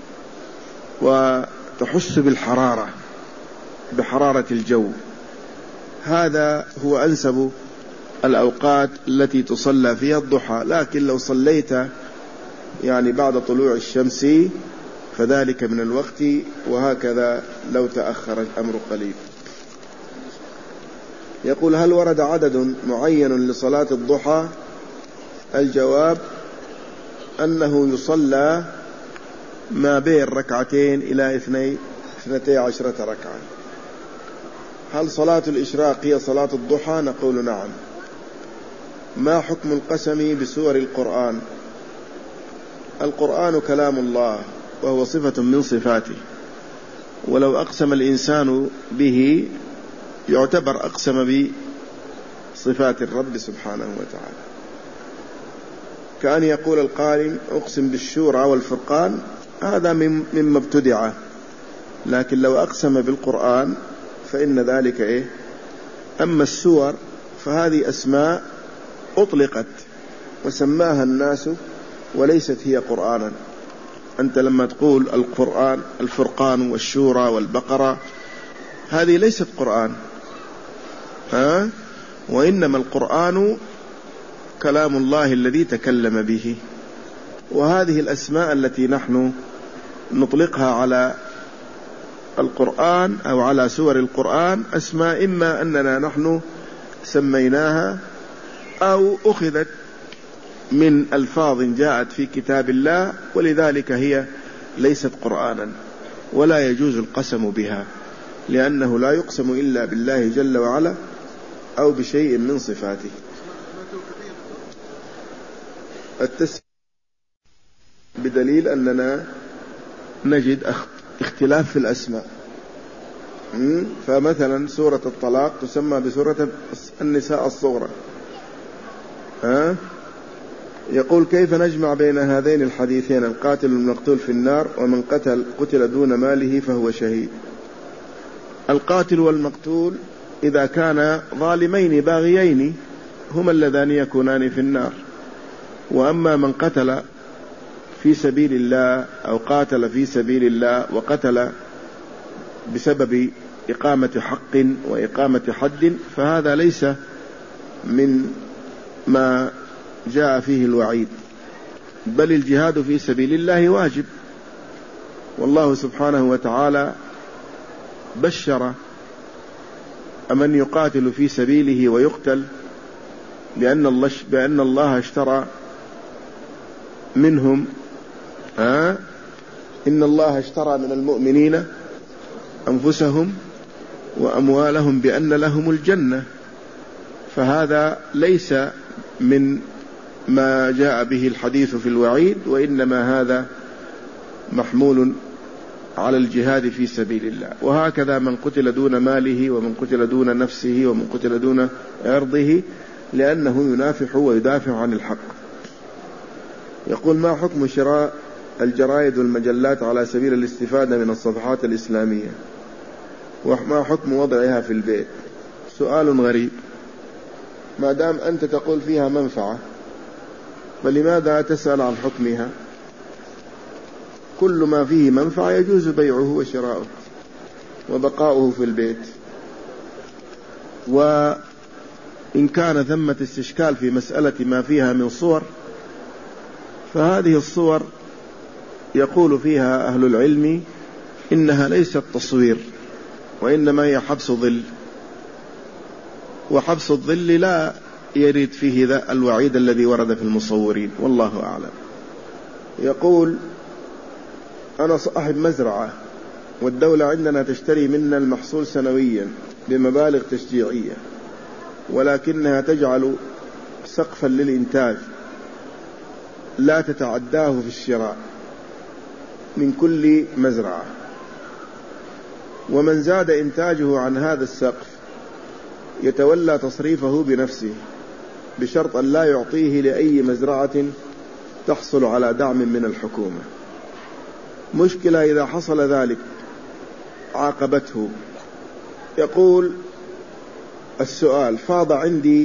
وتحس بالحرارة، بحرارة الجو. هذا هو أنسب الأوقات التي تصلى فيها الضحى. لكن لو صليت يعني بعد طلوع الشمس فذلك من الوقت، وهكذا لو تأخر الأمر قليل. يقول: هل ورد عدد معين لصلاة الضحى؟ الجواب أنه يصلى ما بين ركعتين إلى اثنتي عشرة ركعة. هل صلاة الإشراق هي صلاة الضحى؟ نقول نعم. ما حكم القسم بسور القرآن؟ القرآن كلام الله وهو صفة من صفاته، ولو أقسم الإنسان به يعتبر أقسم بصفات الرب سبحانه وتعالى، كأن يقول القائل أقسم بالشورى والفرقان، هذا مما ابتدع. لكن لو أقسم بالقرآن فإن ذلك إيه؟ أما السور فهذه أسماء أطلقت وسماها الناس وليست هي قرآنا. أنت لما تقول القرآن الفرقان والشورى والبقرة، هذه ليست قرآن، ها؟ وإنما القرآن كلام الله الذي تكلم به. وهذه الأسماء التي نحن نطلقها على القرآن أو على سور القرآن أسماء إما أننا نحن سميناها أو أخذت من ألفاظ جاءت في كتاب الله، ولذلك هي ليست قرآنا، ولا يجوز القسم بها، لأنه لا يقسم إلا بالله جل وعلا أو بشيء من صفاته. التسمية بدليل أننا نجد اختلاف في الأسماء. فمثلا سورة الطلاق تسمى بسورة النساء الصغرى. ها؟ يقول: كيف نجمع بين هذين الحديثين، القاتل والمقتول في النار، ومن قتل قتل دون ماله فهو شهيد؟ القاتل والمقتول إذا كان ظالمين باغيين هما اللذان يكونان في النار. وأما من قتل في سبيل الله أو قاتل في سبيل الله وقتل بسبب إقامة حق وإقامة حد فهذا ليس من ما جاء فيه الوعيد، بل الجهاد في سبيل الله واجب. والله سبحانه وتعالى بشر من يقاتل في سبيله ويقتل بأن الله, بأن الله اشترى منهم ها إن الله اشترى من المؤمنين أنفسهم وأموالهم بأن لهم الجنة. فهذا ليس من ما جاء به الحديث في الوعيد، وإنما هذا محمول على الجهاد في سبيل الله. وهكذا من قتل دون ماله، ومن قتل دون نفسه، ومن قتل دون عرضه، لأنه ينافح ويدافع عن الحق. يقول: ما حكم شراء الجرائد والمجلات على سبيل الاستفادة من الصفحات الإسلامية، وما حكم وضعها في البيت؟ سؤال غريب. ما دام أنت تقول فيها منفعة فلماذا تسأل عن حكمها؟ كل ما فيه منفعة يجوز بيعه وشراؤه وبقاؤه في البيت. وإن كان ثمة استشكال في مسألة ما فيها من صور، فهذه الصور يقول فيها أهل العلم إنها ليست تصوير، وإنما هي حبس ظل، وحبس الظل لا يريد فيه ذا الوعيد الذي ورد في المصورين، والله أعلم. يقول: أنا صاحب مزرعة والدولة عندنا تشتري منا المحصول سنويا بمبالغ لا تتعداه في الشراء من كل مزرعة، ومن زاد إنتاجه عن هذا السقف يتولى تصريفه بنفسه بشرط أن لا يعطيه لأي مزرعة تحصل على دعم من الحكومة. مشكلة إذا حصل ذلك عاقبته. يقول السؤال: فاض عندي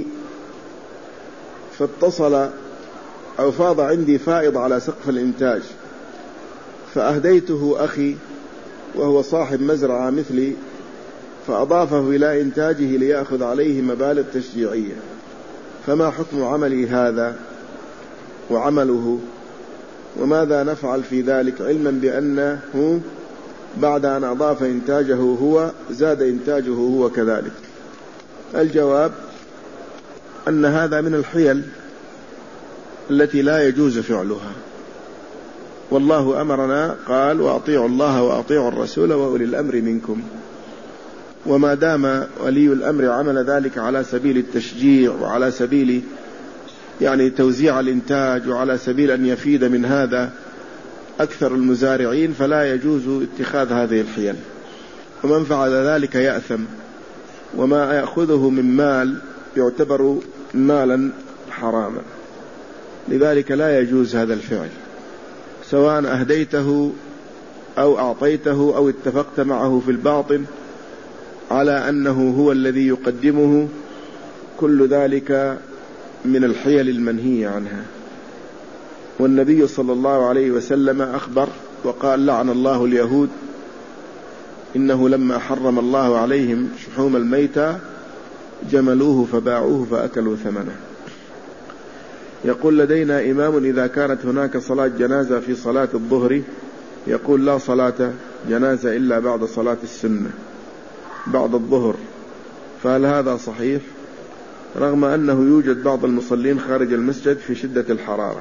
فاتصل أو فاض عندي فائض على سقف الإنتاج، فأهديته أخي وهو صاحب مزرعة مثلي، فأضافه إلى إنتاجه ليأخذ عليه مبالغ تشجيعية، فما حكم عملي هذا وعمله، وماذا نفعل في ذلك، علما بأنه بعد أن أضاف إنتاجه هو زاد إنتاجه هو كذلك؟ الجواب أن هذا من الحيل التي لا يجوز فعلها، والله أمرنا قال: وأطيعوا الله وأطيعوا الرسول وأولي الأمر منكم. وما دام ولي الأمر عمل ذلك على سبيل التشجيع وعلى سبيل يعني توزيع الإنتاج وعلى سبيل أن يفيد من هذا أكثر المزارعين، فلا يجوز اتخاذ هذه الحيل، ومن فعل ذلك يأثم، وما يأخذه من مال يعتبر مالا حراما. لذلك لا يجوز هذا الفعل، سواء أهديته أو أعطيته أو اتفقت معه في الباطن على أنه هو الذي يقدمه، كل ذلك من الحيل المنهي عنها. والنبي صلى الله عليه وسلم أخبر وقال: لعن الله اليهود، إنه لما حرم الله عليهم شحوم الميتة جملوه فباعوه فأكلوا ثمنه. يقول: لدينا إمام إذا كانت هناك صلاة جنازة في صلاة الظهر يقول: لا صلاة جنازة إلا بعد صلاة السنة بعد الظهر، فهل هذا صحيح؟ رغم أنه يوجد بعض المصلين خارج المسجد في شدة الحرارة.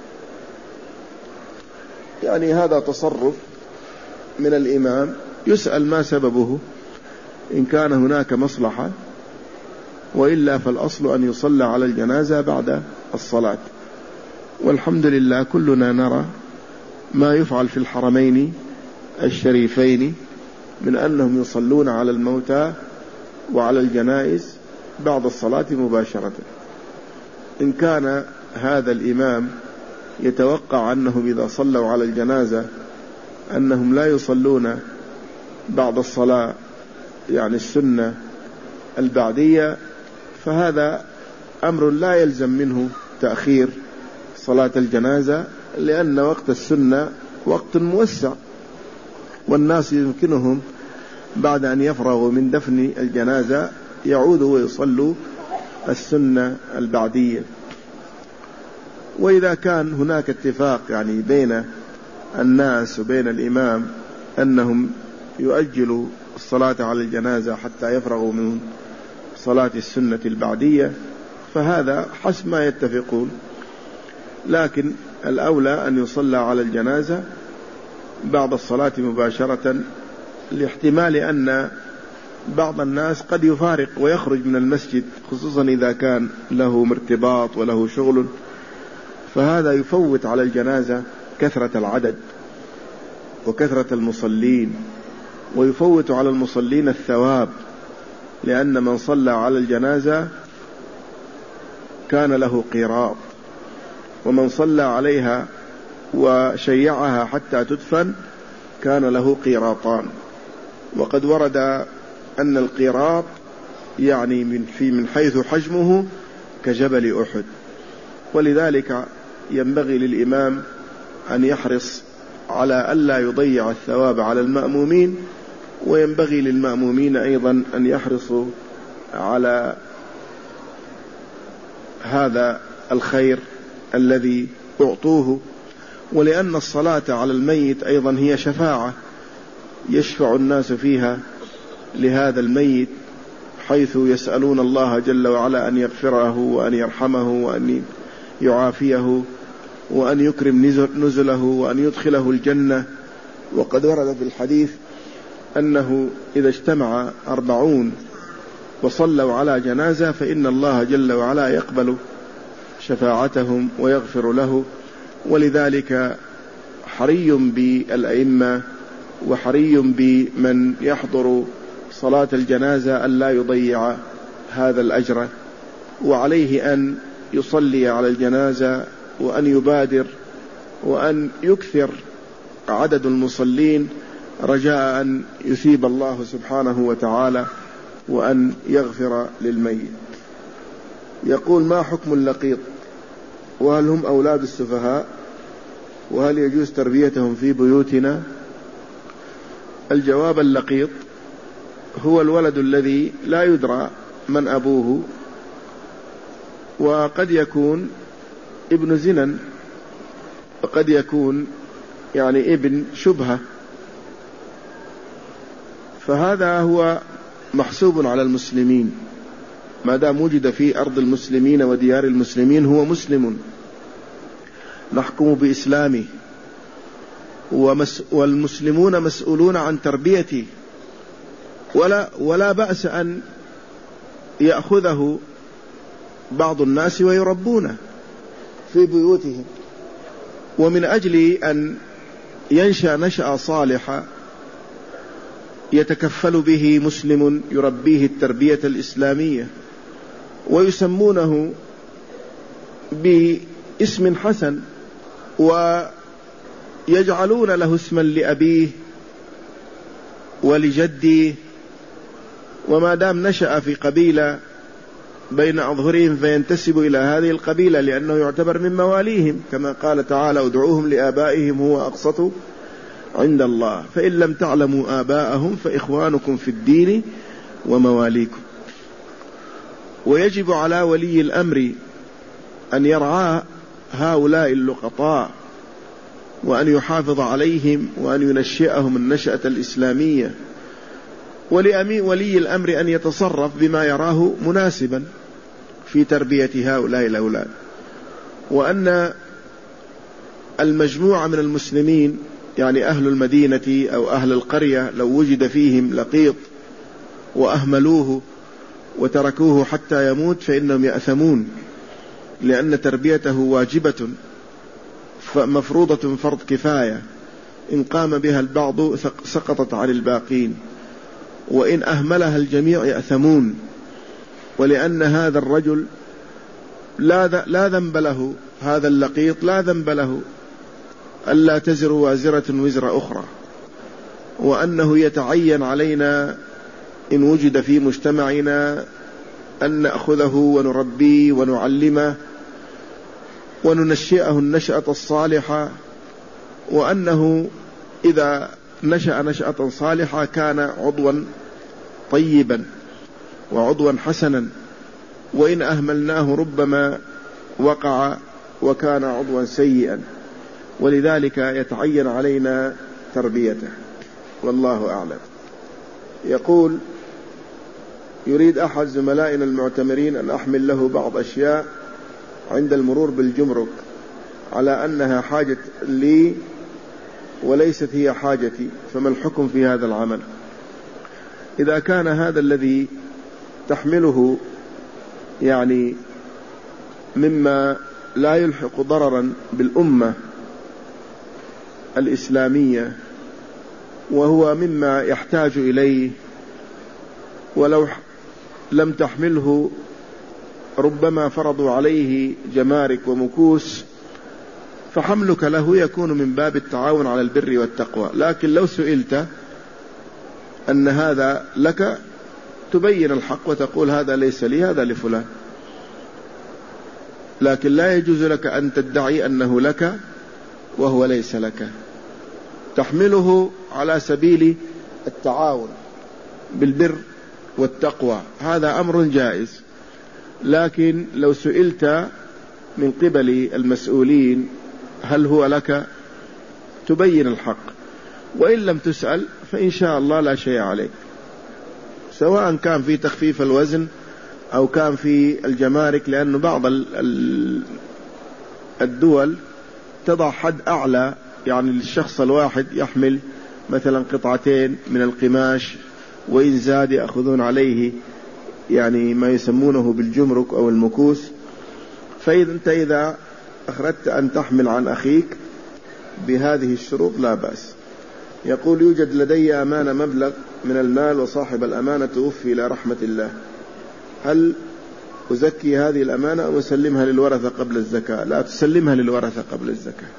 يعني هذا تصرف من الإمام، يسأل ما سببه إن كان هناك مصلحة، وإلا فالأصل أن يصلى على الجنازة بعد الصلاة. والحمد لله كلنا نرى ما يفعل في الحرمين الشريفين من أنهم يصلون على الموتى وعلى الجنائز بعد الصلاة مباشرة. إن كان هذا الإمام يتوقع أنهم إذا صلوا على الجنازة أنهم لا يصلون بعد الصلاة يعني السنة البعدية، فهذا أمر لا يلزم منه تأخير صلاة الجنازة، لأن وقت السنة وقت موسع، والناس يمكنهم بعد أن يفرغوا من دفن الجنازة يعودوا ويصلوا السنة البعدية. وإذا كان هناك اتفاق يعني بين الناس وبين الإمام أنهم يؤجلوا الصلاة على الجنازة حتى يفرغوا من صلاة السنة البعدية، فهذا حسب ما يتفقون، لكن الأولى أن يصلى على الجنازة بعد الصلاة مباشرة، لاحتمال أن بعض الناس قد يفارق ويخرج من المسجد، خصوصا إذا كان له ارتباط وله شغل، فهذا يفوت على الجنازة كثرة العدد وكثرة المصلين، ويفوت على المصلين الثواب، لأن من صلى على الجنازة كان له قيراط، ومن صلى عليها وشيعها حتى تدفن كان له قيراطان. وقد ورد أن القيراط يعني من في من حيث حجمه كجبل أحد، ولذلك ينبغي للإمام أن يحرص على ألا يضيع الثواب على المأمومين، وينبغي للمأمومين أيضا أن يحرصوا على هذا الخير الذي أعطوه. ولأن الصلاة على الميت أيضا هي شفاعة يشفع الناس فيها لهذا الميت، حيث يسألون الله جل وعلا أن يغفره وأن يرحمه وأن يعافيه وأن يكرم نزله وأن يدخله الجنة. وقد ورد في الحديث أنه إذا اجتمع أربعون وصلوا على جنازة فإن الله جل وعلا يقبل شفاعتهم ويغفر له ولذلك حري بالأئمة وحري بمن يحضر صلاة الجنازة أن لا يضيع هذا الأجر، وعليه أن يصلي على الجنازة وأن يبادر وأن يكثر عدد المصلين رجاء أن يثيب الله سبحانه وتعالى وأن يغفر للميت. يقول: ما حكم اللقيط؟ وهل هم أولاد السفهاء؟ وهل يجوز تربيتهم في بيوتنا؟ الجواب: اللقيط هو الولد الذي لا يدرى من أبوه، وقد يكون ابن زنا، وقد يكون يعني ابن شبهة، فهذا هو محسوب على المسلمين ما دام وجد في أرض المسلمين وديار المسلمين هو مسلم، نحكم بإسلامه، والمسلمون مسؤولون عن تربيته، ولا, ولا بأس أن يأخذه بعض الناس ويربونه في بيوتهم. ومن أجل أن ينشأ نشأة صالحة يتكفل به مسلم يربيه التربية الإسلامية، ويسمونه باسم حسن ويجعلون له اسما لأبيه ولجديه، وما دام نشأ في قبيلة بين أظهرهم فينتسب إلى هذه القبيلة لأنه يعتبر من مواليهم، كما قال تعالى: ادعوهم لآبائهم هو أقسط عند الله، فإن لم تعلموا آباءهم فإخوانكم في الدين ومواليكم. ويجب على ولي الأمر أن يرعى هؤلاء اللقطاء وأن يحافظ عليهم وأن ينشئهم النشأة الإسلامية، ولولي الأمر أن يتصرف بما يراه مناسبا في تربية هؤلاء الأولاد. وأن المجموعة من المسلمين يعني أهل المدينة أو أهل القرية لو وجد فيهم لقيط وأهملوه وتركوه حتى يموت فإنهم يأثمون، لأن تربيته واجبة مفروضة فرض كفاية، إن قام بها البعض سقطت عن الباقين، وإن أهملها الجميع يأثمون. ولأن هذا الرجل لا لا ذنب له، هذا اللقيط لا ذنب له ألا تزر وازرة وزر أخرى، وأنه يتعين علينا إن وجد في مجتمعنا أن نأخذه ونربيه ونعلمه وننشئه النشأة الصالحة، وأنه إذا نشأ نشأة صالحة كان عضوا طيبا وعضوا حسنا، وإن أهملناه ربما وقع وكان عضوا سيئا، ولذلك يتعين علينا تربيته، والله أعلم. يقول: يريد أحد زملائنا المعتمرين أن أحمل له بعض أشياء عند المرور بالجمرك على أنها حاجة لي وليست هي حاجتي، فما الحكم في هذا العمل؟ إذا كان هذا الذي تحمله يعني مما لا يلحق ضررا بالأمة الإسلامية وهو مما يحتاج إليه، ولو لم تحمله ربما فرضوا عليه جمارك ومكوس، فحملك له يكون من باب التعاون على البر والتقوى. لكن لو سئلت أن هذا لك تبين الحق وتقول هذا ليس لي هذا لفلان، لكن لا يجوز لك أن تدعي أنه لك وهو ليس لك. تحمله على سبيل التعاون بالبر والتقوى، هذا أمر جائز. لكن لو سئلت من قبل المسؤولين هل هو لك تبين الحق، وإن لم تسأل فإن شاء الله لا شيء عليك، سواء كان في تخفيف الوزن أو كان في الجمارك، لأن بعض الدول تضع حد أعلى، يعني للشخص الواحد يحمل مثلا قطعتين من القماش، وإن زاد يأخذون عليه يعني ما يسمونه بالجمرك أو المكوس. فإذا أنت إذا أخردت أن تحمل عن أخيك بهذه الشروط لا بأس. يقول يوجد لدي أمانة مبلغ من المال وصاحب الأمانة توفي إلى رحمة الله، هل أزكي هذه الأمانة أو أسلمها للورثة قبل الزكاة؟ لا، تسلمها للورثة قبل الزكاة.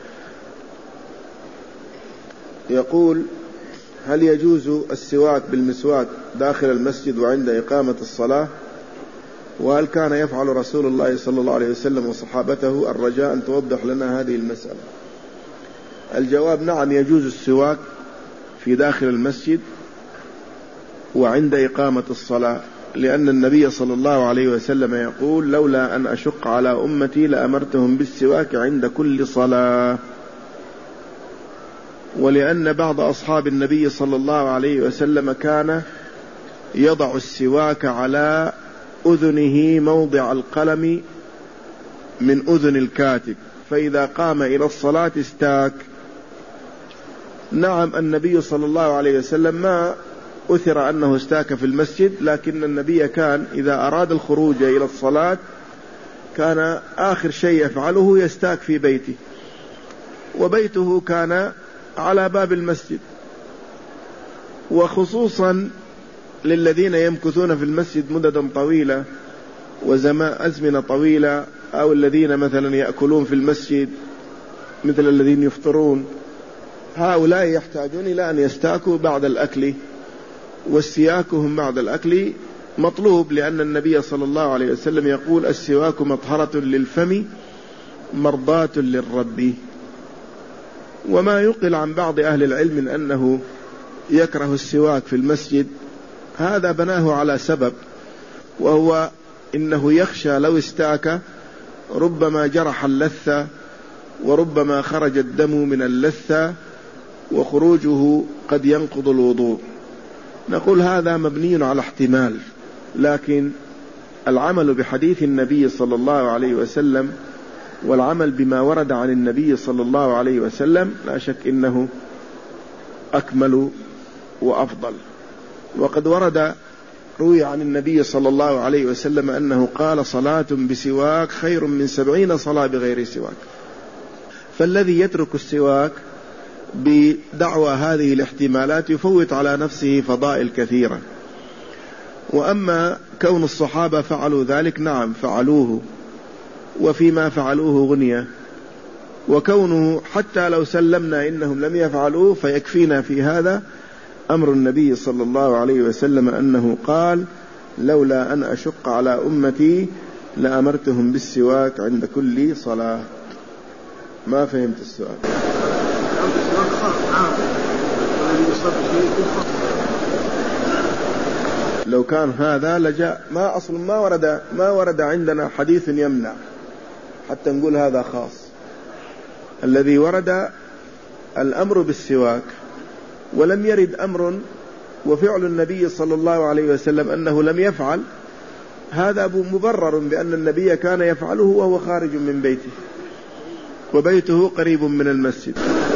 يقول هل يجوز السواك بالمسواك داخل المسجد وعند إقامة الصلاة؟ وهل كان يفعل رسول الله صلى الله عليه وسلم وصحابته؟ الرجاء أن توضح لنا هذه المسألة. الجواب نعم، يجوز السواك في داخل المسجد وعند إقامة الصلاة، لأن النبي صلى الله عليه وسلم يقول لولا أن أشق على أمتي لأمرتهم بالسواك عند كل صلاة. ولأن بعض أصحاب النبي صلى الله عليه وسلم كان يضع السواك على أذنه موضع القلم من أذن الكاتب، فإذا قام إلى الصلاة استاك. نعم، النبي صلى الله عليه وسلم ما أثر أنه استاك في المسجد، لكن النبي كان إذا أراد الخروج إلى الصلاة كان آخر شيء يفعله يستاك في بيته، وبيته كان على باب المسجد. وخصوصا للذين يمكثون في المسجد مددا طويلة وزمان أزمنة طويلة، أو الذين مثلا يأكلون في المسجد مثل الذين يفطرون، هؤلاء يحتاجون إلى أن يستاكوا بعد الأكل، واستياكهم بعد الأكل مطلوب، لأن النبي صلى الله عليه وسلم يقول السواك مطهرة للفم مرضاة للرب. وما يقل عن بعض أهل العلم من أنه يكره السواك في المسجد، هذا بناه على سبب، وهو إنه يخشى لو استاك ربما جرح اللثة، وربما خرج الدم من اللثة، وخروجه قد ينقض الوضوء. نقول هذا مبني على احتمال، لكن العمل بحديث النبي صلى الله عليه وسلم والعمل بما ورد عن النبي صلى الله عليه وسلم لا شك إنه أكمل وأفضل. وقد ورد روي عن النبي صلى الله عليه وسلم أنه قال صلاة بسواك خير من سبعين صلاة بغير سواك. فالذي يترك السواك بدعوى هذه الاحتمالات يفوت على نفسه فضائل كثيرة. وأما كون الصحابة فعلوا ذلك، نعم فعلوه، وفيما فعلوه غنية، وكونه حتى لو سلمنا إنهم لم يفعلوه فيكفينا في هذا أمر النبي صلى الله عليه وسلم أنه قال لولا أن أشق على أمتي لأمرتهم بالسواك عند كل صلاة. ما فهمت السؤال؟ لو كان هذا لجاء، ما أصل ما ورد ما ورد عندنا حديث يمنع حتى نقول هذا خاص. الذي ورد الأمر بالسواك، ولم يرد أمر وفعل النبي صلى الله عليه وسلم أنه لم يفعل، هذا مبرر بأن النبي كان يفعله وهو خارج من بيته، وبيته قريب من المسجد.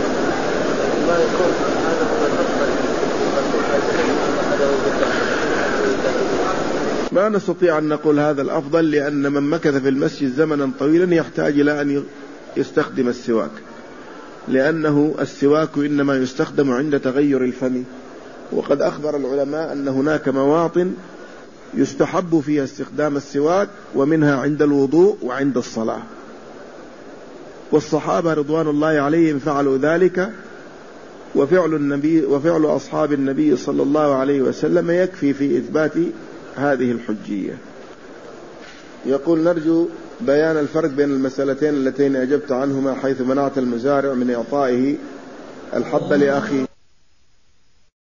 ما نستطيع أن نقول هذا الأفضل، لأن من مكث في المسجد زمنا طويلا يحتاج إلى أن يستخدم السواك، لأنه السواك إنما يستخدم عند تغير الفم. وقد أخبر العلماء أن هناك مواطن يستحب فيها استخدام السواك، ومنها عند الوضوء وعند الصلاة. والصحابة رضوان الله عليهم فعلوا ذلك، وفعل النبي وفعل أصحاب النبي صلى الله عليه وسلم يكفي في إثبات هذه الحجية. يقول نرجو بيان الفرق بين المسألتين اللتين أجبت عنهما، حيث منعت المزارع من إعطائه الحب لأخيه.